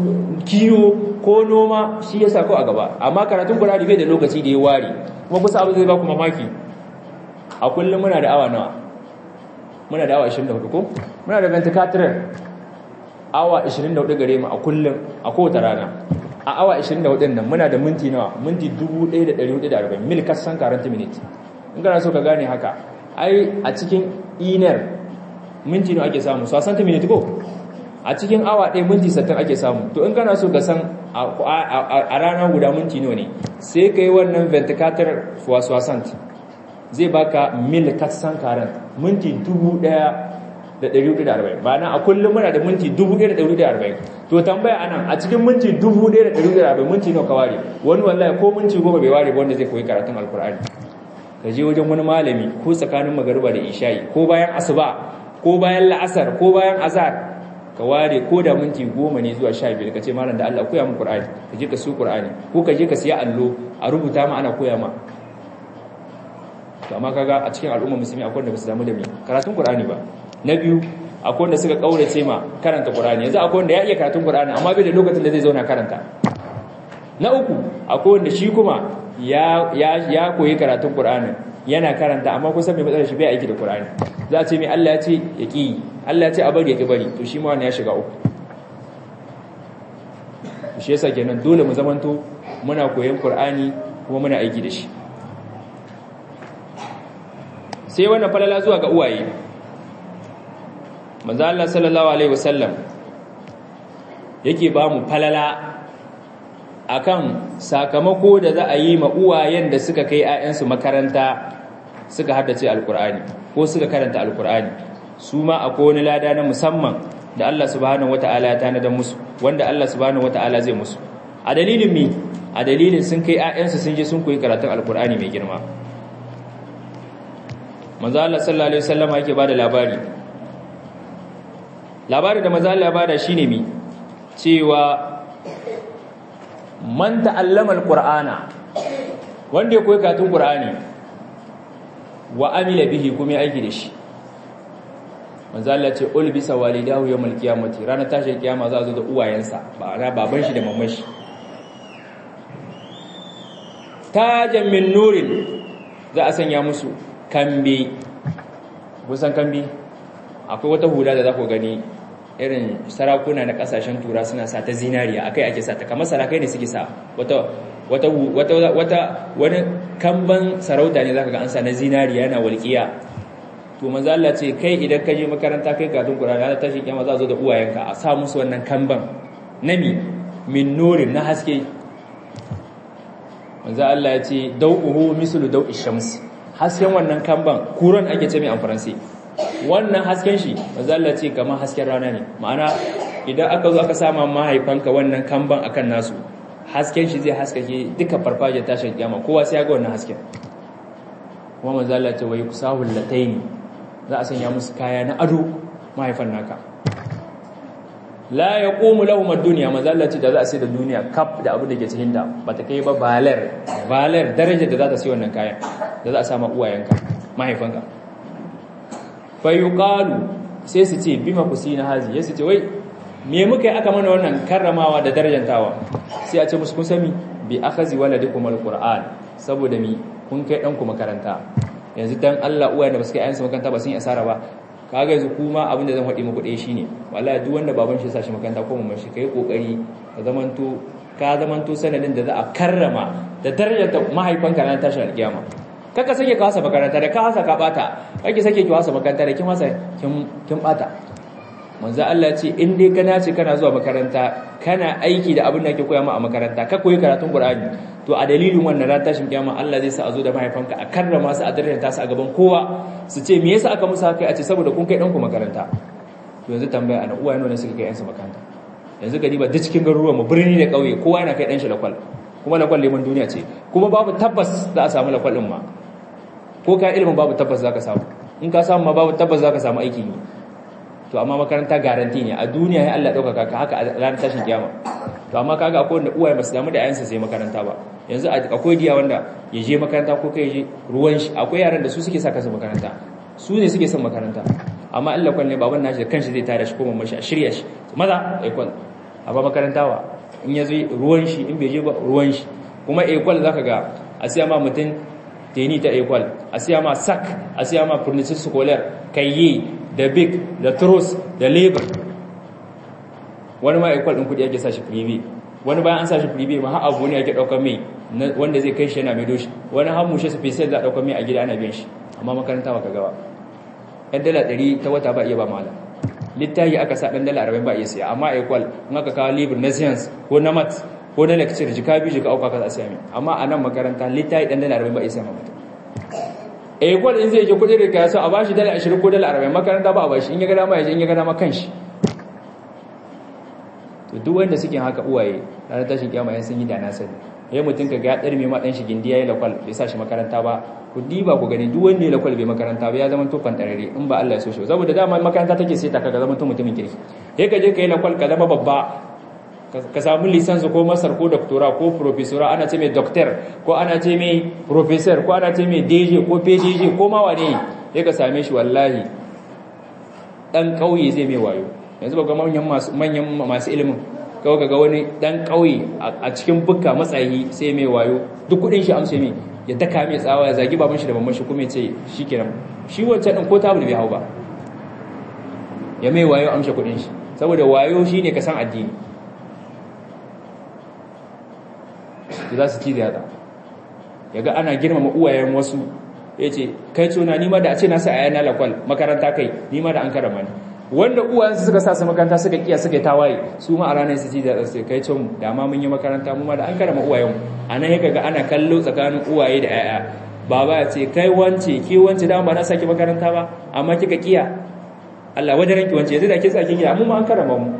kiyo ko noma, shi yasa ko a gaba. Amma karatun Qur'ani bai da lokaci da ya ware. Kuma kusa abin zai ba ku mamaki. A kullum muna da awa nawa? Muna da awa 24 ko? Muna da 24 awa 24 gare mu a kullum a kowace rana. A awa 24 nan muna da minti nawa? Minti 1440 mil kasan 40 minutes. In kana so ka gane haka, ai a cikin inar minti nawa ake samu? 60 minutes ko? A cikin awa 1 minti 60 ake samu. To in kana so ka san a rana guda minti nawa ne, sai kai wannan 24 fois 60 zai baka mil kasan 40 minti 1140. ba na a kullum muna da minti 1140. To tambaya anan, a cikin minti 1140 minti nawa ka ware? Wani wallahi ko minti 10 bai ware ba wanda zai koyi karatun alkur'ani. Ka je wajen wani malami ko tsakanin magariba da isha'i ko bayan asuba ko bayan la'asar ko bayan azhar, ka ware ko da minti 10 ne zuwa 15 ka ce malam da Allah koya min Qur'ani. Ka je ka su Qur'ani ko ka je ka siya allo a rubuta ma ana koya ma. To amma kaga a cikin al'umma musulmi akwai wanda ba su damu da karatun Qur'ani ba. Na biyu, akwai wanda suka kaurace ma karanta Qur'ani. Yanzu akwai wanda ya iya karatun Qur'ani amma bai da lokacin da zai zauna karanta. Na uku, akwai wanda shi kuma ya koyi karatun Qur'ani, yana karanta amma kusan mai matsalar shi bai aiki da Qur'ani. Za a ce mai Allah ya ce ya ki, Allah ya ce a bari ya ki bari, to shi ma wannan ya shiga uku. Shi yasa kenan dole mu zamanto muna koyon Qur'ani kuma muna aiki da shi. Sai wannan falala zuwa ga uwaye. Manzo Allah sallallahu alaihi wasallam yake ba mu falala akan sakamako da za a yi ma uwayen da suka kai ƴaƴansu makaranta suka haddace alkur'ani ko suka karanta alkur'ani. Su ma akwai wani lada na musamman da Allah subhanahu wataala ya tanadar musu, wanda Allah subhanahu wataala zai musu. A dalilin mi? A dalilin sun kai ƴaƴansu sun je sun koyi karatun alkur'ani mai girma. Manzo Allah sallallahu alaihi wasallam yake bada labari da manzo Allah ya bada shine mi, cewa man ta'allama alqur'ana, wanda ya koyi karatun qur'ani wa amila bihi kuma ya aiki da shi. Manzo Allah ce ulbisa walidahu yawmal qiyamati, ranar tashin kiyama za a zo da uwayensa, baban shi da mamman shi. Tajan min nurin, za a sanya musu kambi. Kusan kambi akwai wata hula da za ku gani irin sarakuna na kasashen tura suna sa ta zinariya, akai ake sa ta, kamar sarakai ne suke sa wani kamban sarauta ne zaka ga an sa na zinariya yana walƙiya. To manzo Allah ce kai idan ka je makaranta kai karatun Qur'ani ana tashi kiyama za a zo da uwayenka a sa musu wannan kamban nami min nurin na haske. Manzo Allah ya ce dau'uhu mislu dau'i shams, hasken wannan kamban kuran ake ce mai amfaransi. Wannan hasken shi manzo Allah ce kamar hasken rana ne, ma'ana idan aka zo aka sama mahaifanka wannan kamban akan nasu, hasken shi zai haskake duka farfajiyar tashin kiyama, kowa sai ya ga wannan hasken. Kuma manzo Allah ce wai kusahul lataini, za a sanya musu kaya na ado mahaifan naka. La yaqumu lahum ad-dunya, manzo Allah ce da za a sai da duniya kaf da abu da ke cikin ta bata kai ba balar darajar da za ta sai wannan kayan da za a sama uwayenka mahaifanka. Fa yuqalu, sai su ce bima kusina hazi, sai su ce wai me muka yi aka mana wannan karramawa da darajantawa? Sai a ce musu kun sami bi akhazi waladikum al-Qur'an, saboda mi kun kai danku makaranta. Yanzu dan Allah uwaye da basu kai ayansu makaranta ba sun yi asara ba. Kaga yanzu kuma abin da zan faɗi muku ɗaya shine wallahi duk wanda baban shi ya sa shi makaranta ko mamman shi kai kokari ka zamanto sanadin da za a karrama da darajar mahaifanka ran tashin alkiyama. Kaka sake ka wasa makaranta, da ka wasa ka bata, kake sake ki wasa makaranta da kin wasa kin bata. Manzo Allah ce in dai kana ce kana zuwa makaranta kana aiki da abin da ake koya ma a makaranta, ka koyi karatun Qur'ani, to a dalilin wannan ran tashin kiyama Allah zai sa a zo da mahaifanka a karrama su a darajanta su a gaban kowa, su ce me yasa aka musu haka, a ce saboda kun kai danku makaranta. To yanzu tambaya ana uwaye ne suka kai yansu makaranta. Yanzu gari ba duk cikin garuruwan mu birni da kauye kowa yana kai dan shi lakwal, kuma lakwal leman duniya ce, kuma babu tabbas za a samu lakwal din ma, ko ka ilimin babu tabbas za ka samu, in ka samu ma babu tabbas za ka samu aikin yi. To amma makaranta garanti ne a duniya, ya Allah ɗaukaka ka haka a ranar tashin kiyama. To amma kaga akwai wanda uwaye basu damu da ayansa sai makaranta ba. Yanzu akwai diya wanda ya je makaranta ko kai je ruwan shi, akwai yaran da su suke saka su makaranta, su ne suke son makaranta, amma Allah kwalle baban nashi da kanshi zai tare shi ko mamman shi a shirya shi maza ekol, amma makaranta wa in ya zo ruwan shi, in bai je ba ruwan shi. Kuma ekol zaka ga a siya ma mutum teni ta ekol, a siya ma sak, a siya ma furniture scolaire, kayye da big da trus da labor. Wani ma ekwal din kudi ake sa shi prive, wani bayan an sa shi prive ma har abu ne ake daukar mai wanda zai kai shi yana mai doshi, wani har mushe special za a daukar mai a gida ana biyan shi. Amma makaranta ba ka gaba ɗan dala 100 ta wata ba iya ba malam, littafi aka sa ɗan dala 40 ba iya siya. Amma ekwal in aka kawo labor na science ko na maths ko na lecture jika biyu jika auka ka za a siya mai. Amma a nan makaranta littafi ɗan dala 40 ba iya siya ma mutum. Ekwal in zai je kudi da kaya a bashi dala 20 ko dala 40, makaranta ba a bashi, in ya ga dama ya je, in ya ga dama kanshi. To duk wanda suke haka uwaye ranar tashin kiyama yan sun yi da na sani. Yayin mutum ka ga darme ma dan shi gindi yayi lakwal bai sa shi makaranta ba, ku diba ku gani duk wanda ya lakwal bai makaranta ba ya zama to fantarare in ba Allah ya so shi. Saboda dama makaranta take sai ta kaga zama to mutumin kirki. Sai ka je ka yi lakwal ka zama babba, ka samu lisansi ko masar ko doktora ko profesora, ana ce mai doctor ko ana ce mai professor ko ana ce mai DG ko PDG ko ma wane, sai ka same shi wallahi dan kauye zai mai wayo. Yanzu ba ga manyan masu ilimin, kawai kaga wani dan kauye a cikin bukka matsayi sai mai wayo, duk kudin shi amsa mai ya daka mai tsawa ya zagi baban shi da mamman shi kuma ya ce shikenan shi wancan din ko tabul bai hau ba, ya mai wayo amsa kudin shi, saboda wayo shine ka san addini. Za su ci da yada yaga ana girmama uwayen wasu, yace kai tona ni ma da a ce na sa ayana lakwal makaranta kai ni ma da an karama ni. Wanda uwayensu suka sa su makaranta suka kiya suka tawaye, su ma a ranar su ci da sai kai tun da ma mun yi makaranta mu ma da an karama uwayen. Anan yake ga ana kallo tsakanin uwaye da yaya, baba ya ce kai wance ki wance da ba na saki makaranta ba amma kika kiya, Allah wadaran ki wance yanzu da ki saki kiya mu ma an karama mu.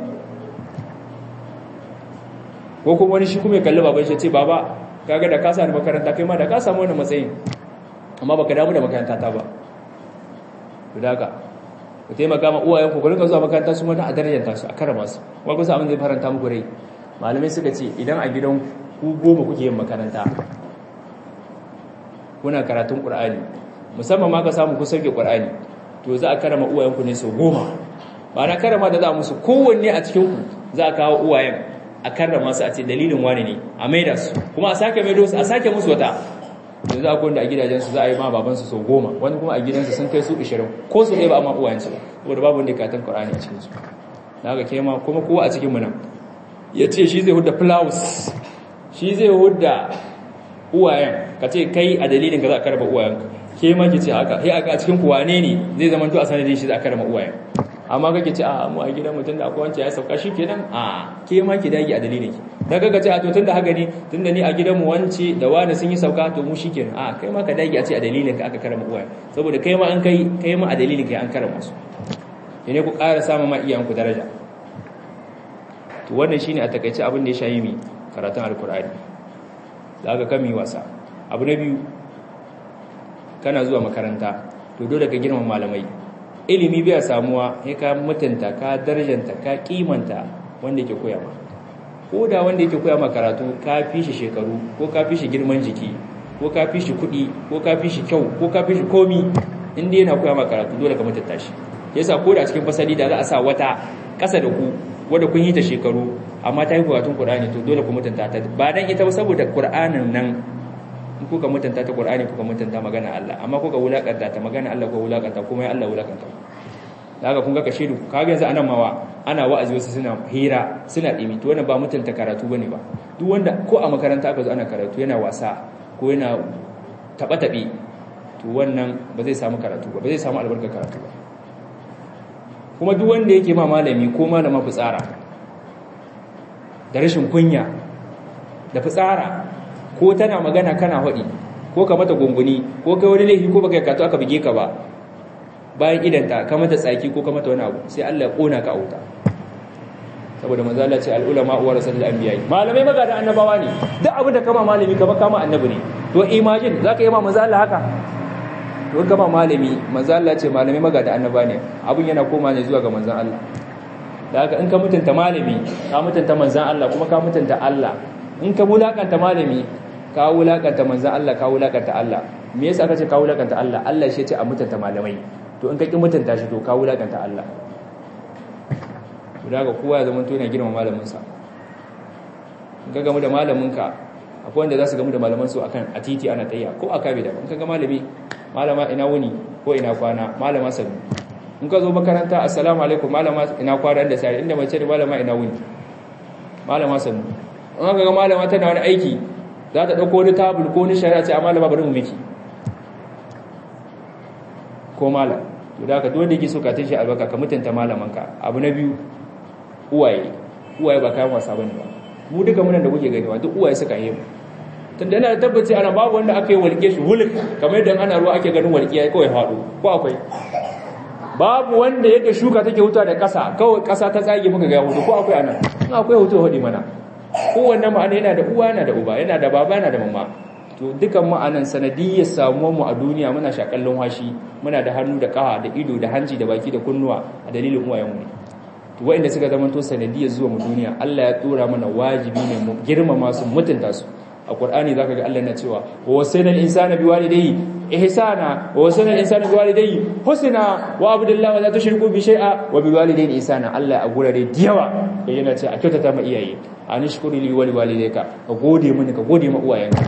Ko kuma wani shi kuma ya kalli baban shi ce baba kaga da ka sa ni makaranta kai ma da ka samu wannan matsayin, amma baka damu da makaranta ta ba. To daga ku taimaka ma uwayen ku rinka zuwa makaranta su mata a darajanta su a karama su. Wai kusa abin zai faranta muku rai. Malamai suka ce idan a gidan ku 10 kuke yin makaranta kuna karatun Qur'ani, musamman ma ka samu ku sauke Qur'ani to za a karama uwayenku ne sau 10 ba na karama da za a musu kowanne a cikin ku za a kawo uwayen a karrama su a ce dalilin wani ne a maida su kuma a sake maido su a sake musu wata yanzu a kwanda a gidajensu za a yi ma babansu sau 10 wani kuma a gidansu sun kai su 20 ko su ɗaya ba a ma uwayensu ba saboda babu wanda katon Qur'ani a cikinsu da haka kema kuma kowa a cikinmu nan ya ce shi zai hudda flowers shi zai hudda uwayen ka ce kai a dalilin ka za a karba uwayenka ke ma ki ce haka sai aka a cikin kuwa ne zai zama to a sanadin shi za a karba uwayen amma kake ce a mu a gidan mutum da akwai wancan ya sauka shi kenan a ke ma ki dage a dalilin ki daga ka ce a to tunda haka ne tunda ni a gidan mu wance da wani sun yi sauka to mu shikenan a kai ma ka dage a ce a dalilin ka aka karama uwaye saboda kai ma an kai ma a dalilin kai an karama su ne ku ƙara samun ma iyayen ku daraja to wannan shine a takaice abin da ya shayi mi karatun alkur'ani da aka kami wasa abu na biyu kana zuwa makaranta to dole ka girmama malamai ilimi bai samuwa sai ka mutunta ka darjanta ka kimanta wanda yake koya ma ko da wanda yake koya ma karatu ka fi shi shekaru ko ka fi shi girman jiki ko ka fi shi kuɗi ko ka fi shi kyau ko ka fi shi komi inda yana koya ma karatu dole ka mutunta shi yasa ko da cikin fasali da za a sa wata ƙasa da ku wanda kun yi ta shekaru amma ta yi karatun Qur'ani to dole ku mutunta ta ba dan ita ba saboda Qur'anin nan in kuka mutunta ta Qur'ani kuka mutunta magana Allah amma kuka wulakanta ta magana Allah ko wulakanta kuma ya Allah wulakanta daga kun ga kashe du kaga yanzu anan mawa ana wa'azi wasu suna hira suna dimi to wannan ba mutunta karatu bane ba duk wanda ko a makaranta aka zo ana karatu yana wasa ko yana tabe to wannan ba zai samu karatu ba zai samu albarkar karatu ba kuma duk wanda yake ma malami ko malama fitsara da rashin kunya da fitsara ko tana magana kana hadi ko ka mata gunguni ko kai wani laifi ko baka yi karatu aka bige ka ba bayan idanta ka mata tsaki ko ka mata wani abu sai Allah ya kona ka auta saboda manzo Allah ce al ulama warasatul anbiya malamai magada annabawa ne duk abin da kama malami ka ba kama annabi ne to imagine zaka yi ma manzo Allah haka to kama malami manzo Allah ce malamai magada annaba ne abun yana koma ne zuwa ga manzon Allah da haka in ka mutunta malami ka mutunta manzon Allah kuma ka mutunta Allah in ka mulakanta malami ka wulakanta manzon Allah ka wulakanta Allah me yasa aka ce ka wulakanta Allah Allah shi ya ce a mutunta malamai to in ka ki mutunta shi to ka wulakanta Allah daga kowa ya zama to yana girma malamin sa in ka gamu da malamin ka akwai wanda za su gamu da malaman su akan a titi ana tayya ko aka bi da in ka ga malami malama ina wuni ko ina kwana malama sanu in ka zo makaranta assalamu alaikum malama ina kwana da sai inda mace da malama ina wuni malama sanu in ka ga malama tana wani aiki za ta dauko wani tabul ko wani shari'a ce a malama bari mu miki ko malam to da ka dole yake so ka tashi albarka ka mutunta malamanka abu na biyu uwaye ba kayan wasa bane ba mu duka munan da kuke gani wa duk uwaye suka yi mu tunda ina da tabbaci ana babu wanda aka yi walƙe shi huluk kamar yadda ana ruwa ake ganin walƙiya kawai faɗo ko akwai babu wanda yadda shuka take huta da ƙasa kawai ƙasa ta tsage muka ga hutu ko akwai anan in akwai hutu hodi mana kowanne ma'ana yana da uwa yana da uba yana da baba yana da mama to dukan ma'anan sanadiyyar samuwar mu a duniya muna shakallon washi muna da hannu da ƙafa da ido da hanci da baki da kunnuwa a dalilin uwayenmu ne to waɗanda suka zama to sanadiyyar zuwa mu duniya Allah ya tsora mana wajibi ne mu girmama su mutunta su a Qur'ani zaka ga Allah na cewa wa wasainal insana biwalidayhi ihsana wa wasainal insana biwalidayhi husna wa abdullahi wa la tushriku bi shay'a wa biwalidayhi ihsana Allah a gurare diyawa yana ce a kyautata ma iyaye anishkuru li walidayka ka gode mini ka gode ma uwayenka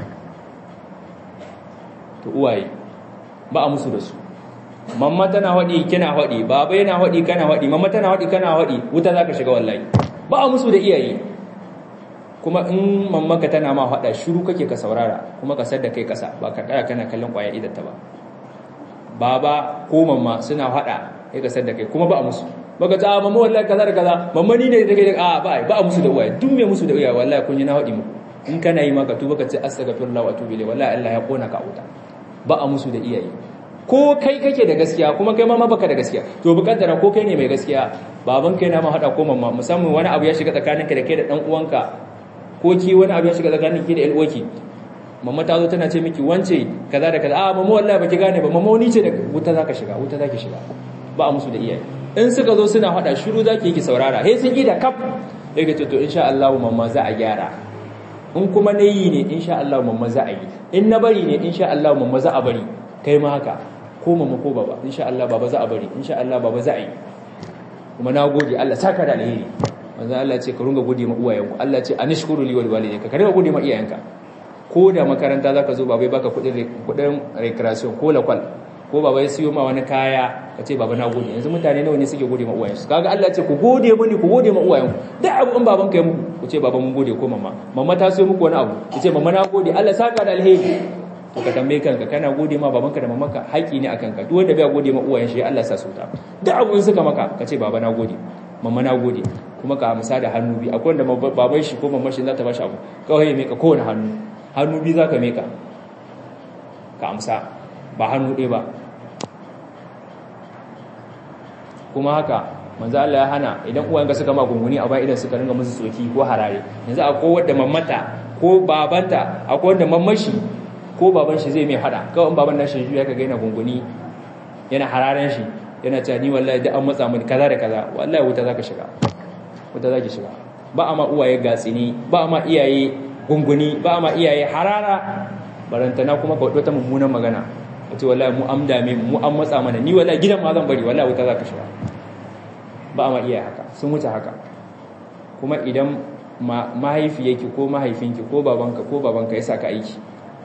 to uwaye ba a musu da su mamma tana hadi kina hadi baba yana hadi kana hadi mamma tana hadi kana hadi wuta zaka shiga wallahi ba a musu da iyaye kuma in mammanka tana ma hada shiru kake ka saurara kuma ka sadda kai kasa ba ka kaya kana kallon kwaya idan ta ba baba ko mamma suna hada kai ka sadda kai kuma ba a musu baka ta mamma wallahi kaza da kaza mamma ni ne take a ba a musu da uwaye duk me musu da uwaye wallahi kun ji na hadi mu in kana yi maka tuba ka ce astaghfirullah wa atubu ilayhi wallahi Allah ya kona ka wuta ba a musu da iyaye ko kai kake da gaskiya kuma kai ma baka da gaskiya to bukaddara ko kai ne mai gaskiya baban kai na ma hada ko mamma musamman wani abu ya shiga tsakaninka da kai da dan uwanka ko ki wani abu ya shiga tsakaninki da alwaki mamma ta zo tana ce miki wance kaza da kaza a mamma wallahi baki gane ba mamma wani ce da wuta zaka shiga wuta zaki shiga ba a musu da iyaye in suka zo suna hada shiru zaki yi ki saurara he sun yi da kaf sai ka ce to insha Allah mamma za a gyara in kuma nayi ne insha Allah mamma za a yi in na bari ne insha Allah mamma za a bari kai ma haka ko mama ko baba insha Allah baba za a bari insha Allah baba za a yi kuma na gode Allah saka da alheri manzo Allah ce ka runga gode ma uwayenku Allah ce anishkuru li wal walidayka ka runga gode ma iyayenka ko da makaranta zaka zo babai baka kudin recreation ko lakwal ko baba ya siyo ma wani kaya ka ce baba na gode yanzu mutane nawa ne suke gode ma uwayensu kaga Allah ce ku gode mani ku gode ma uwayenku da abu in babanka ya muku ku ce baba mun gode ko mama ta siyo muku wani abu ku ce mama na gode Allah saka da alheri to ka tambaye kanka kana gode ma babanka da mamanka haƙi ne akan ka duk wanda bai gode ma uwayen shi Allah sa su ta da abu in suka maka ka ce baba na gode mama na gode kuma ka amsa da hannu bi akwai wanda baban shi ko mamman shi za ta bashi abu kawai ya meka kowane hannu bi za ka meka ka amsa ba hannu ɗaya ba kuma haka manzo Allah ya hana idan uwayenka suka ma gunguni a bayan idan suka ringa musu tsoki ko harare yanzu akwai wanda mamata ko babanta akwai wanda mammashi ko baban shi zai mai hada kawai in baban nashi ya kaga yana gunguni yana hararen shi yana cewa ni wallahi da an matsa mini kaza da kaza wallahi wuta zaka shiga ba a ma uwaye gatsini ba a ma iyaye gunguni ba a ma iyaye harara barantana kuma ka wata mummunan magana wace wallahi mu amdame mu an matsa mana ni wallahi gidan ma zan bari wallahi wuta zaka shiga ba a ma iyaye haka sun wuce haka kuma idan mahaifiyarki ko mahaifinki ko babanka ya saka aiki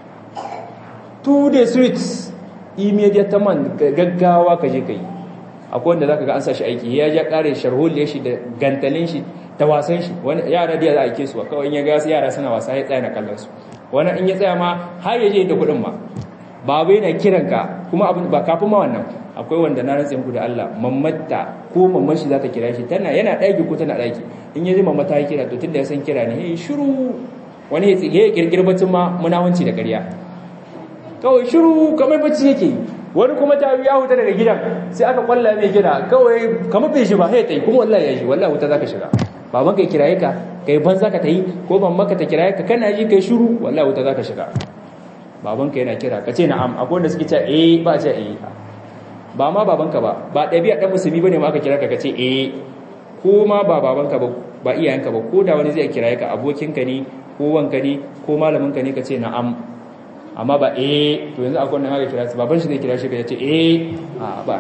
to the streets immediately gaggawa ka je kai akwai wanda zaka ga an sa shi aiki ya ja kare sharholiyar shi da gantalin shi da wasan shi wani yara da za a aike su kawai in ya ga yara suna wasa ya tsaya na kallon su wani in ya tsaya ma har ya je da kudin ma baba yana kiran ka kuma abin ba kafin ma wannan akwai wanda na rantsa ku da Allah mammata ko mamman shi za ta kira shi yana daki ko tana daki in ya ji mammata ya kira to tunda ya san kira ne shiru wani ya kirkir bacin ma munawanci da ƙarya kawai shiru kamar bacci yake wani kuma ta ya huta daga gidan sai aka kwalla mai gida kawai kamar bai shi ba sai tai kuma wallahi ya shi wallahi wuta zaka shiga baban kai kiraye ka kai ban zaka tayi ko ban maka ta kiraye ka kana ji kai shiru wallahi wuta zaka shiga baban ka yana kira kace na'am akwai wanda suke cewa ba ce ba ma baban ka ba dabi'a dan musulmi bane ma aka kira ka kace ko ma ba baban ka ba iyayenka ba ko da wani zai kiraye ka abokin ka ne ko wanka ne ko malamin ka ne kace na'am amma ba to yanzu akwai wanda haka kira su baban shi zai kira shi ka yace ba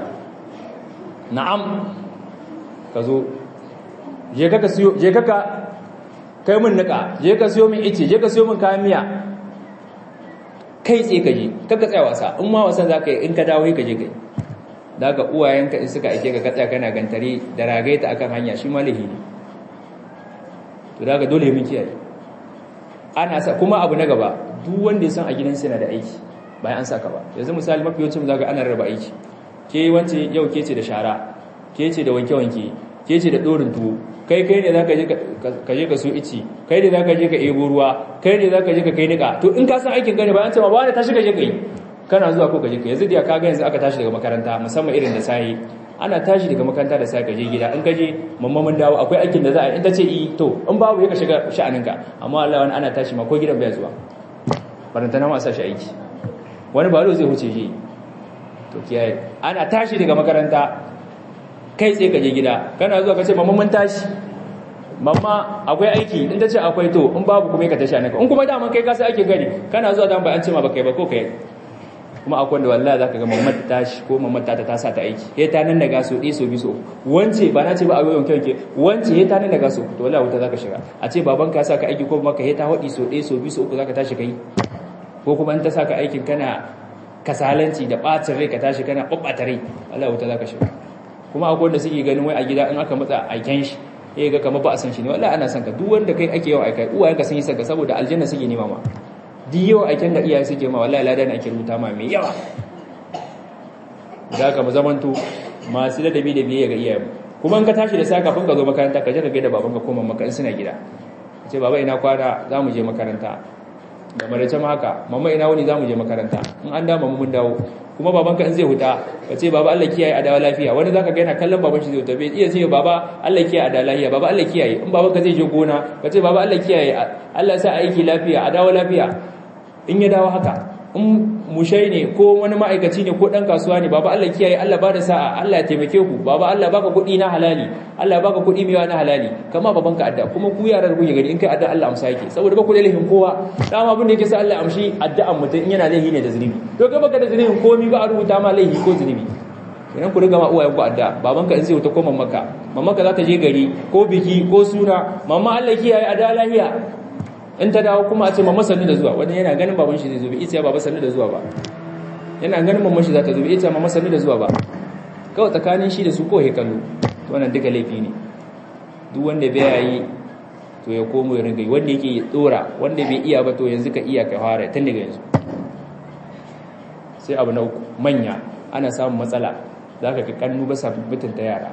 na'am ka zo je ka kai min nika je ka siyo min ice je ka siyo min kayan miya kai tsaye ka je kaka tsaya wasa in ma wasan zaka yi in ka dawo ka je kai daga uwayenka in suka aike ka tsaya kana gantare da ragaita akan hanya shi ma lahi ne to daga dole mun kiyaye ana sa kuma abu na gaba duk wanda ya san a gidansa yana da aiki bayan an saka ba yanzu misali mafi yawancin zaka ana raba aiki ke wance yau ke ce da shara ke ce da wanke-wanke ke ce da dorin tuwo kai ne zaka je ka je ka so ici kai ne zaka je ka ebo ruwa kai ne zaka je ka kai nika to in ka san aikin gane bayan cewa ba wani tashi ka je kai kana zuwa ko ka je kai yanzu da ka ga yanzu aka tashi daga makaranta musamman irin da sai ana tashi daga makaranta da sai ka je gida in ka je mamma mun dawo akwai aikin da za a yi in ta ce to in babu ya ka shiga sha'aninka amma Allah wani ana tashi ma ko gidan bai zuwa barantana ma sa shi aiki wani balo zai huce shi to kiyaye ana tashi daga makaranta kai tsaye ka je gida kana zuwa ka ce mamma mun tashi mamma akwai aiki in ta ce akwai to in babu kuma ka tashi naka in kuma daman kai ka sai ake gari kana zuwa dan ba an ce ma ba kai ba ko kai kuma akwai wanda wallahi zaka ga mamma ta tashi ko mamma ta sa ta aiki he ta nan daga so so biso wance ba na ce ba a yoyon kanke wance he ta nan daga so to wallahi wuta zaka shiga a ce baban ka saka aiki ko maka he ta hodi so biso uku zaka tashi kai ko kuma in ta saka aikin kana kasalanci da bacin rai ka tashi kana babbata rai wallahi wuta zaka shiga kuma akwai wanda suke ganin wai a gida in aka matsa aiken shi eh ga kamar ba a san shi ne wallahi ana san ka duk wanda kai ake yawan aikai uwayenka sun yi saka saboda aljanna suke nema ma duk yawan aiken da iyaye suke ma wallahi ladan ake rubuta ma mai yawa da ka mu zamanto masu ladabi da biyayya ga iyaye kuma in ka tashi da sai kafin ka zo makaranta ka je ka gaida babanka ko mamanka in suna gida ce baba ina kwana za mu je makaranta da marace ma haka mama ina wani za mu je makaranta in an dama mun dawo kuma babanka in zai huta ka ce baba Allah kiyaye a dawo lafiya wani zaka ga yana kallon baban shi zai huta bai iya ce baba Allah kiyaye a dawo lafiya baba Allah kiyaye in babanka zai je gona ka ce baba Allah kiyaye Allah sa aiki lafiya a dawo lafiya in ya dawo haka in mushai ne ko wani ma'aikaci ne ko dan kasuwa ne, baba Allah kiyaye, Allah bada sa'a, Allah ya taimake ku, baba Allah baka kuɗi na halali, Allah baka kuɗi mewa na halali, kama babanka addu'a. Kuma ku yaran ku gani in kai addu'a Allah amsa yake, saboda ba ku da laifin kowa. Dama abin da yake sa Allah amshi addu'an mutum in yana laifi ne da zunubi, to kai baka da zunubin komai ba a rubuta ma laifi ko zunubi. Idan ku riga ma uwayen ku addu'a, babanka in zai wuta ko mamanka za ta je gari ko biki ko suna, mamma Allah kiyaye addu'a lahiya, in ta dawo kuma a ce mamma sannu da zuwa. Wani yana ganin baban shi zai zo, bai ita baba sannu da zuwa ba, yana ganin mamman shi za ta zo, bai ita mamma sannu da zuwa ba, kawai tsakanin shi da su kawai kallo. To wannan duka laifi ne. Duk wanda bai yi to ya komo ya ringa yi, wanda yake dora, wanda bai iya ba to yanzu ka iya ka fara tun daga yanzu. Sai abu na uku, manya ana samun matsala, za ka kannu ba sa mutunta yara.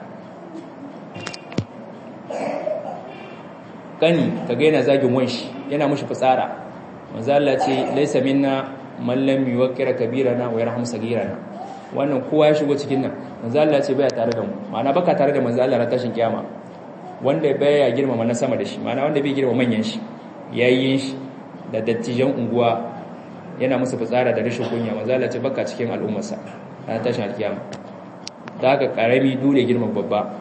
Kani ka ga yana zagin wanshi, yana mushi fitsara. Manzo Allah ce laysa minna man lam yuwaqqira kabirana wa yarham sagirana. Wannan kowa ya shigo cikin nan. Manzo Allah ce baya tare da mu, ma'ana baka tare da manzo Allah ran tashin kiyama. Wanda baya girmama na sama da shi, ma'ana wanda bai girmama manyan shi, yayin shi da dattijan unguwa, yana musu fitsara da rashin kunya. Manzo Allah ce baka cikin al'ummarsa ran tashin kiyama. Da haka karami dole girman babba,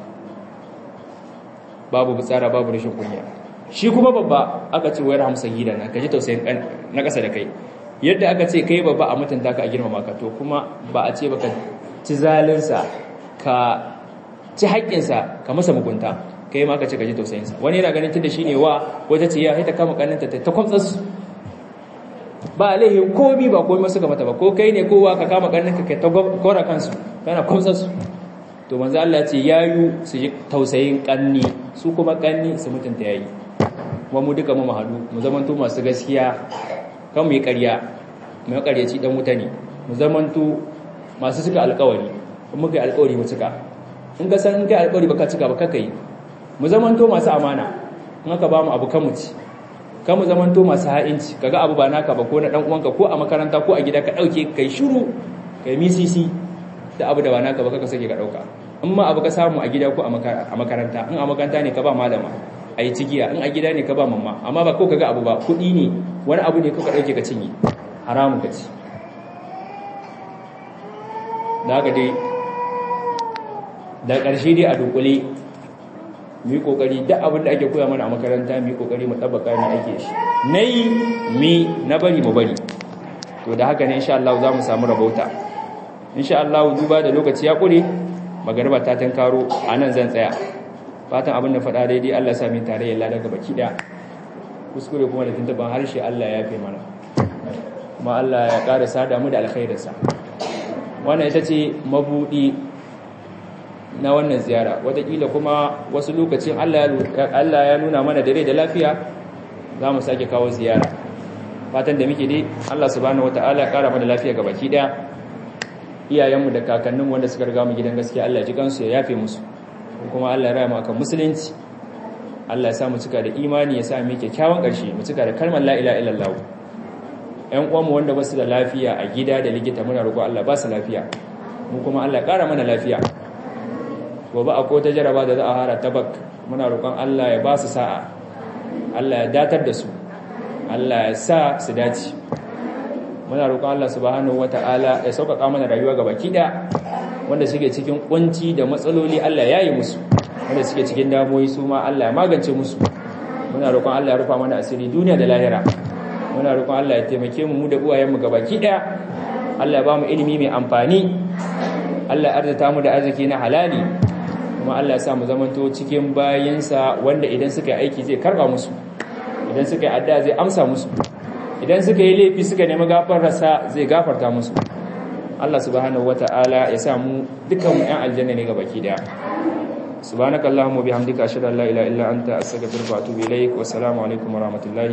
babu fitsara babu rashin kunya. Shi kuma babba aka ce wayar hamsa gidana, ka ji tausayin na ƙasa da kai. Yadda aka ce kai babba a mutunta ka a girmama ka, to kuma ba a ce baka ci zalinsa, ka ci haƙƙinsa, ka masa mugunta, kai ma ka ce ka ji tausayinsa. Wani yana ganin tunda shine wa wata ce ya haita kama kaninta ta kwamtsa su, ba laihin komi ba komai suka mata ba, ko kai ne kowa ka kama kaninka ka ta gora kansu kana kwamtsa su. To manzo Allah ce yayu su ji tausayin kanni, su kuma kanni su mutunta yayi. Kuma mu duka mu mahadu mu zamanto masu gaskiya, kan mu yi ƙarya, mu ƙaryaci dan wuta ne. Mu zamanto masu cika alƙawari, in muka yi alƙawari mu cika, in ka san in kai alƙawari baka cika ba kaka yi. Mu zamanto masu amana, in aka ba mu abu kan mu ci, kan mu zamanto masu ha'inci, kaga abu ba naka ba ko na dan uwanka ko a makaranta ko a gida ka dauke kai shiru kai misisi da abu da ba naka ba kaka sake ka dauka. In ma abu ka samu a gida ko a makaranta, in a makaranta ne ka ba malama ayi cigiya, in a gida ne ka ba mamma, amma ba ko kaga abu ba kudi ne wani abu ne ka dauke ka cinye, haramun ka ci. Da haka dai da ƙarshe dai a dunkule mu yi kokari duk abin da ake koya mana a makaranta mu yi kokari mu tabbaka mu ake shi, nayi mi na bari mu bari. To da haka ne insha Allah za mu samu rabauta. Insha Allah duba da lokaci ya kure, magariba ta tankaro, anan zan tsaya. Fatan abin da faɗa daidai Allah sami tare ya lada gaba kida, kuskure kuma da tuntuban harshe Allah ya yafe mana, kuma Allah ya ƙara sada mu da alkhairinsa. Wannan ita ce mabudi na wannan ziyara. Wataƙila kuma wasu lokacin Allah ya nuna mana da rai da lafiya za mu sake kawo ziyara. Fatan da muke dai Allah subhanahu wataala ya ƙara mana lafiya gaba kida. Iyayenmu da kakanninmu wanda suka riga mu gidan gaskiya Allah ya ji kansu ya yafe musu, kuma Allah ya raya mu akan musulunci. Allah ya sa mu cika da imani, ya sa mu kyakkyawan ƙarshe, mu cika da kalmar la ilaha illallah. Ƴan uwanmu wanda ba su da lafiya a gida da likita muna roƙo Allah ba su lafiya, mu kuma Allah ya ƙara mana lafiya. Gobe akwai ta jaraba da za a hara tabak, muna roƙon Allah ya ba su sa'a, Allah ya datar da su, Allah ya sa su dace. Muna roƙon Allah subhanahu wata'ala ya sauƙaƙa mana rayuwa ga baki ɗaya, wanda suke cikin kunci da matsaloli Allah ya yi musu, wanda suke cikin damuwoyi su ma Allah ya magance musu. Muna roƙon Allah ya rufa mana asiri duniya da lahira. Muna roƙon Allah ya taimake mu da uwayenmu ga baki ɗaya. Allah ya ba mu ilimi mai amfani, Allah ya arzita mu da arziki na halali, kuma Allah ya sa mu zamanto cikin bayinsa wanda idan suka yi aiki zai karɓa musu, idan suka yi addu'a zai amsa musu, idan suka yi laifi suka nemi gafararsa zai gafarta musu. Allah subhanahu wata'ala ya sa mu dukan mu ƴan aljanna ne gabaki daya. Subhanakallahumma bihamdika ashhadu an la ilaha illa anta astaghfiruka wa atubu ilaik. Wassalamu alaikum warahmatullahi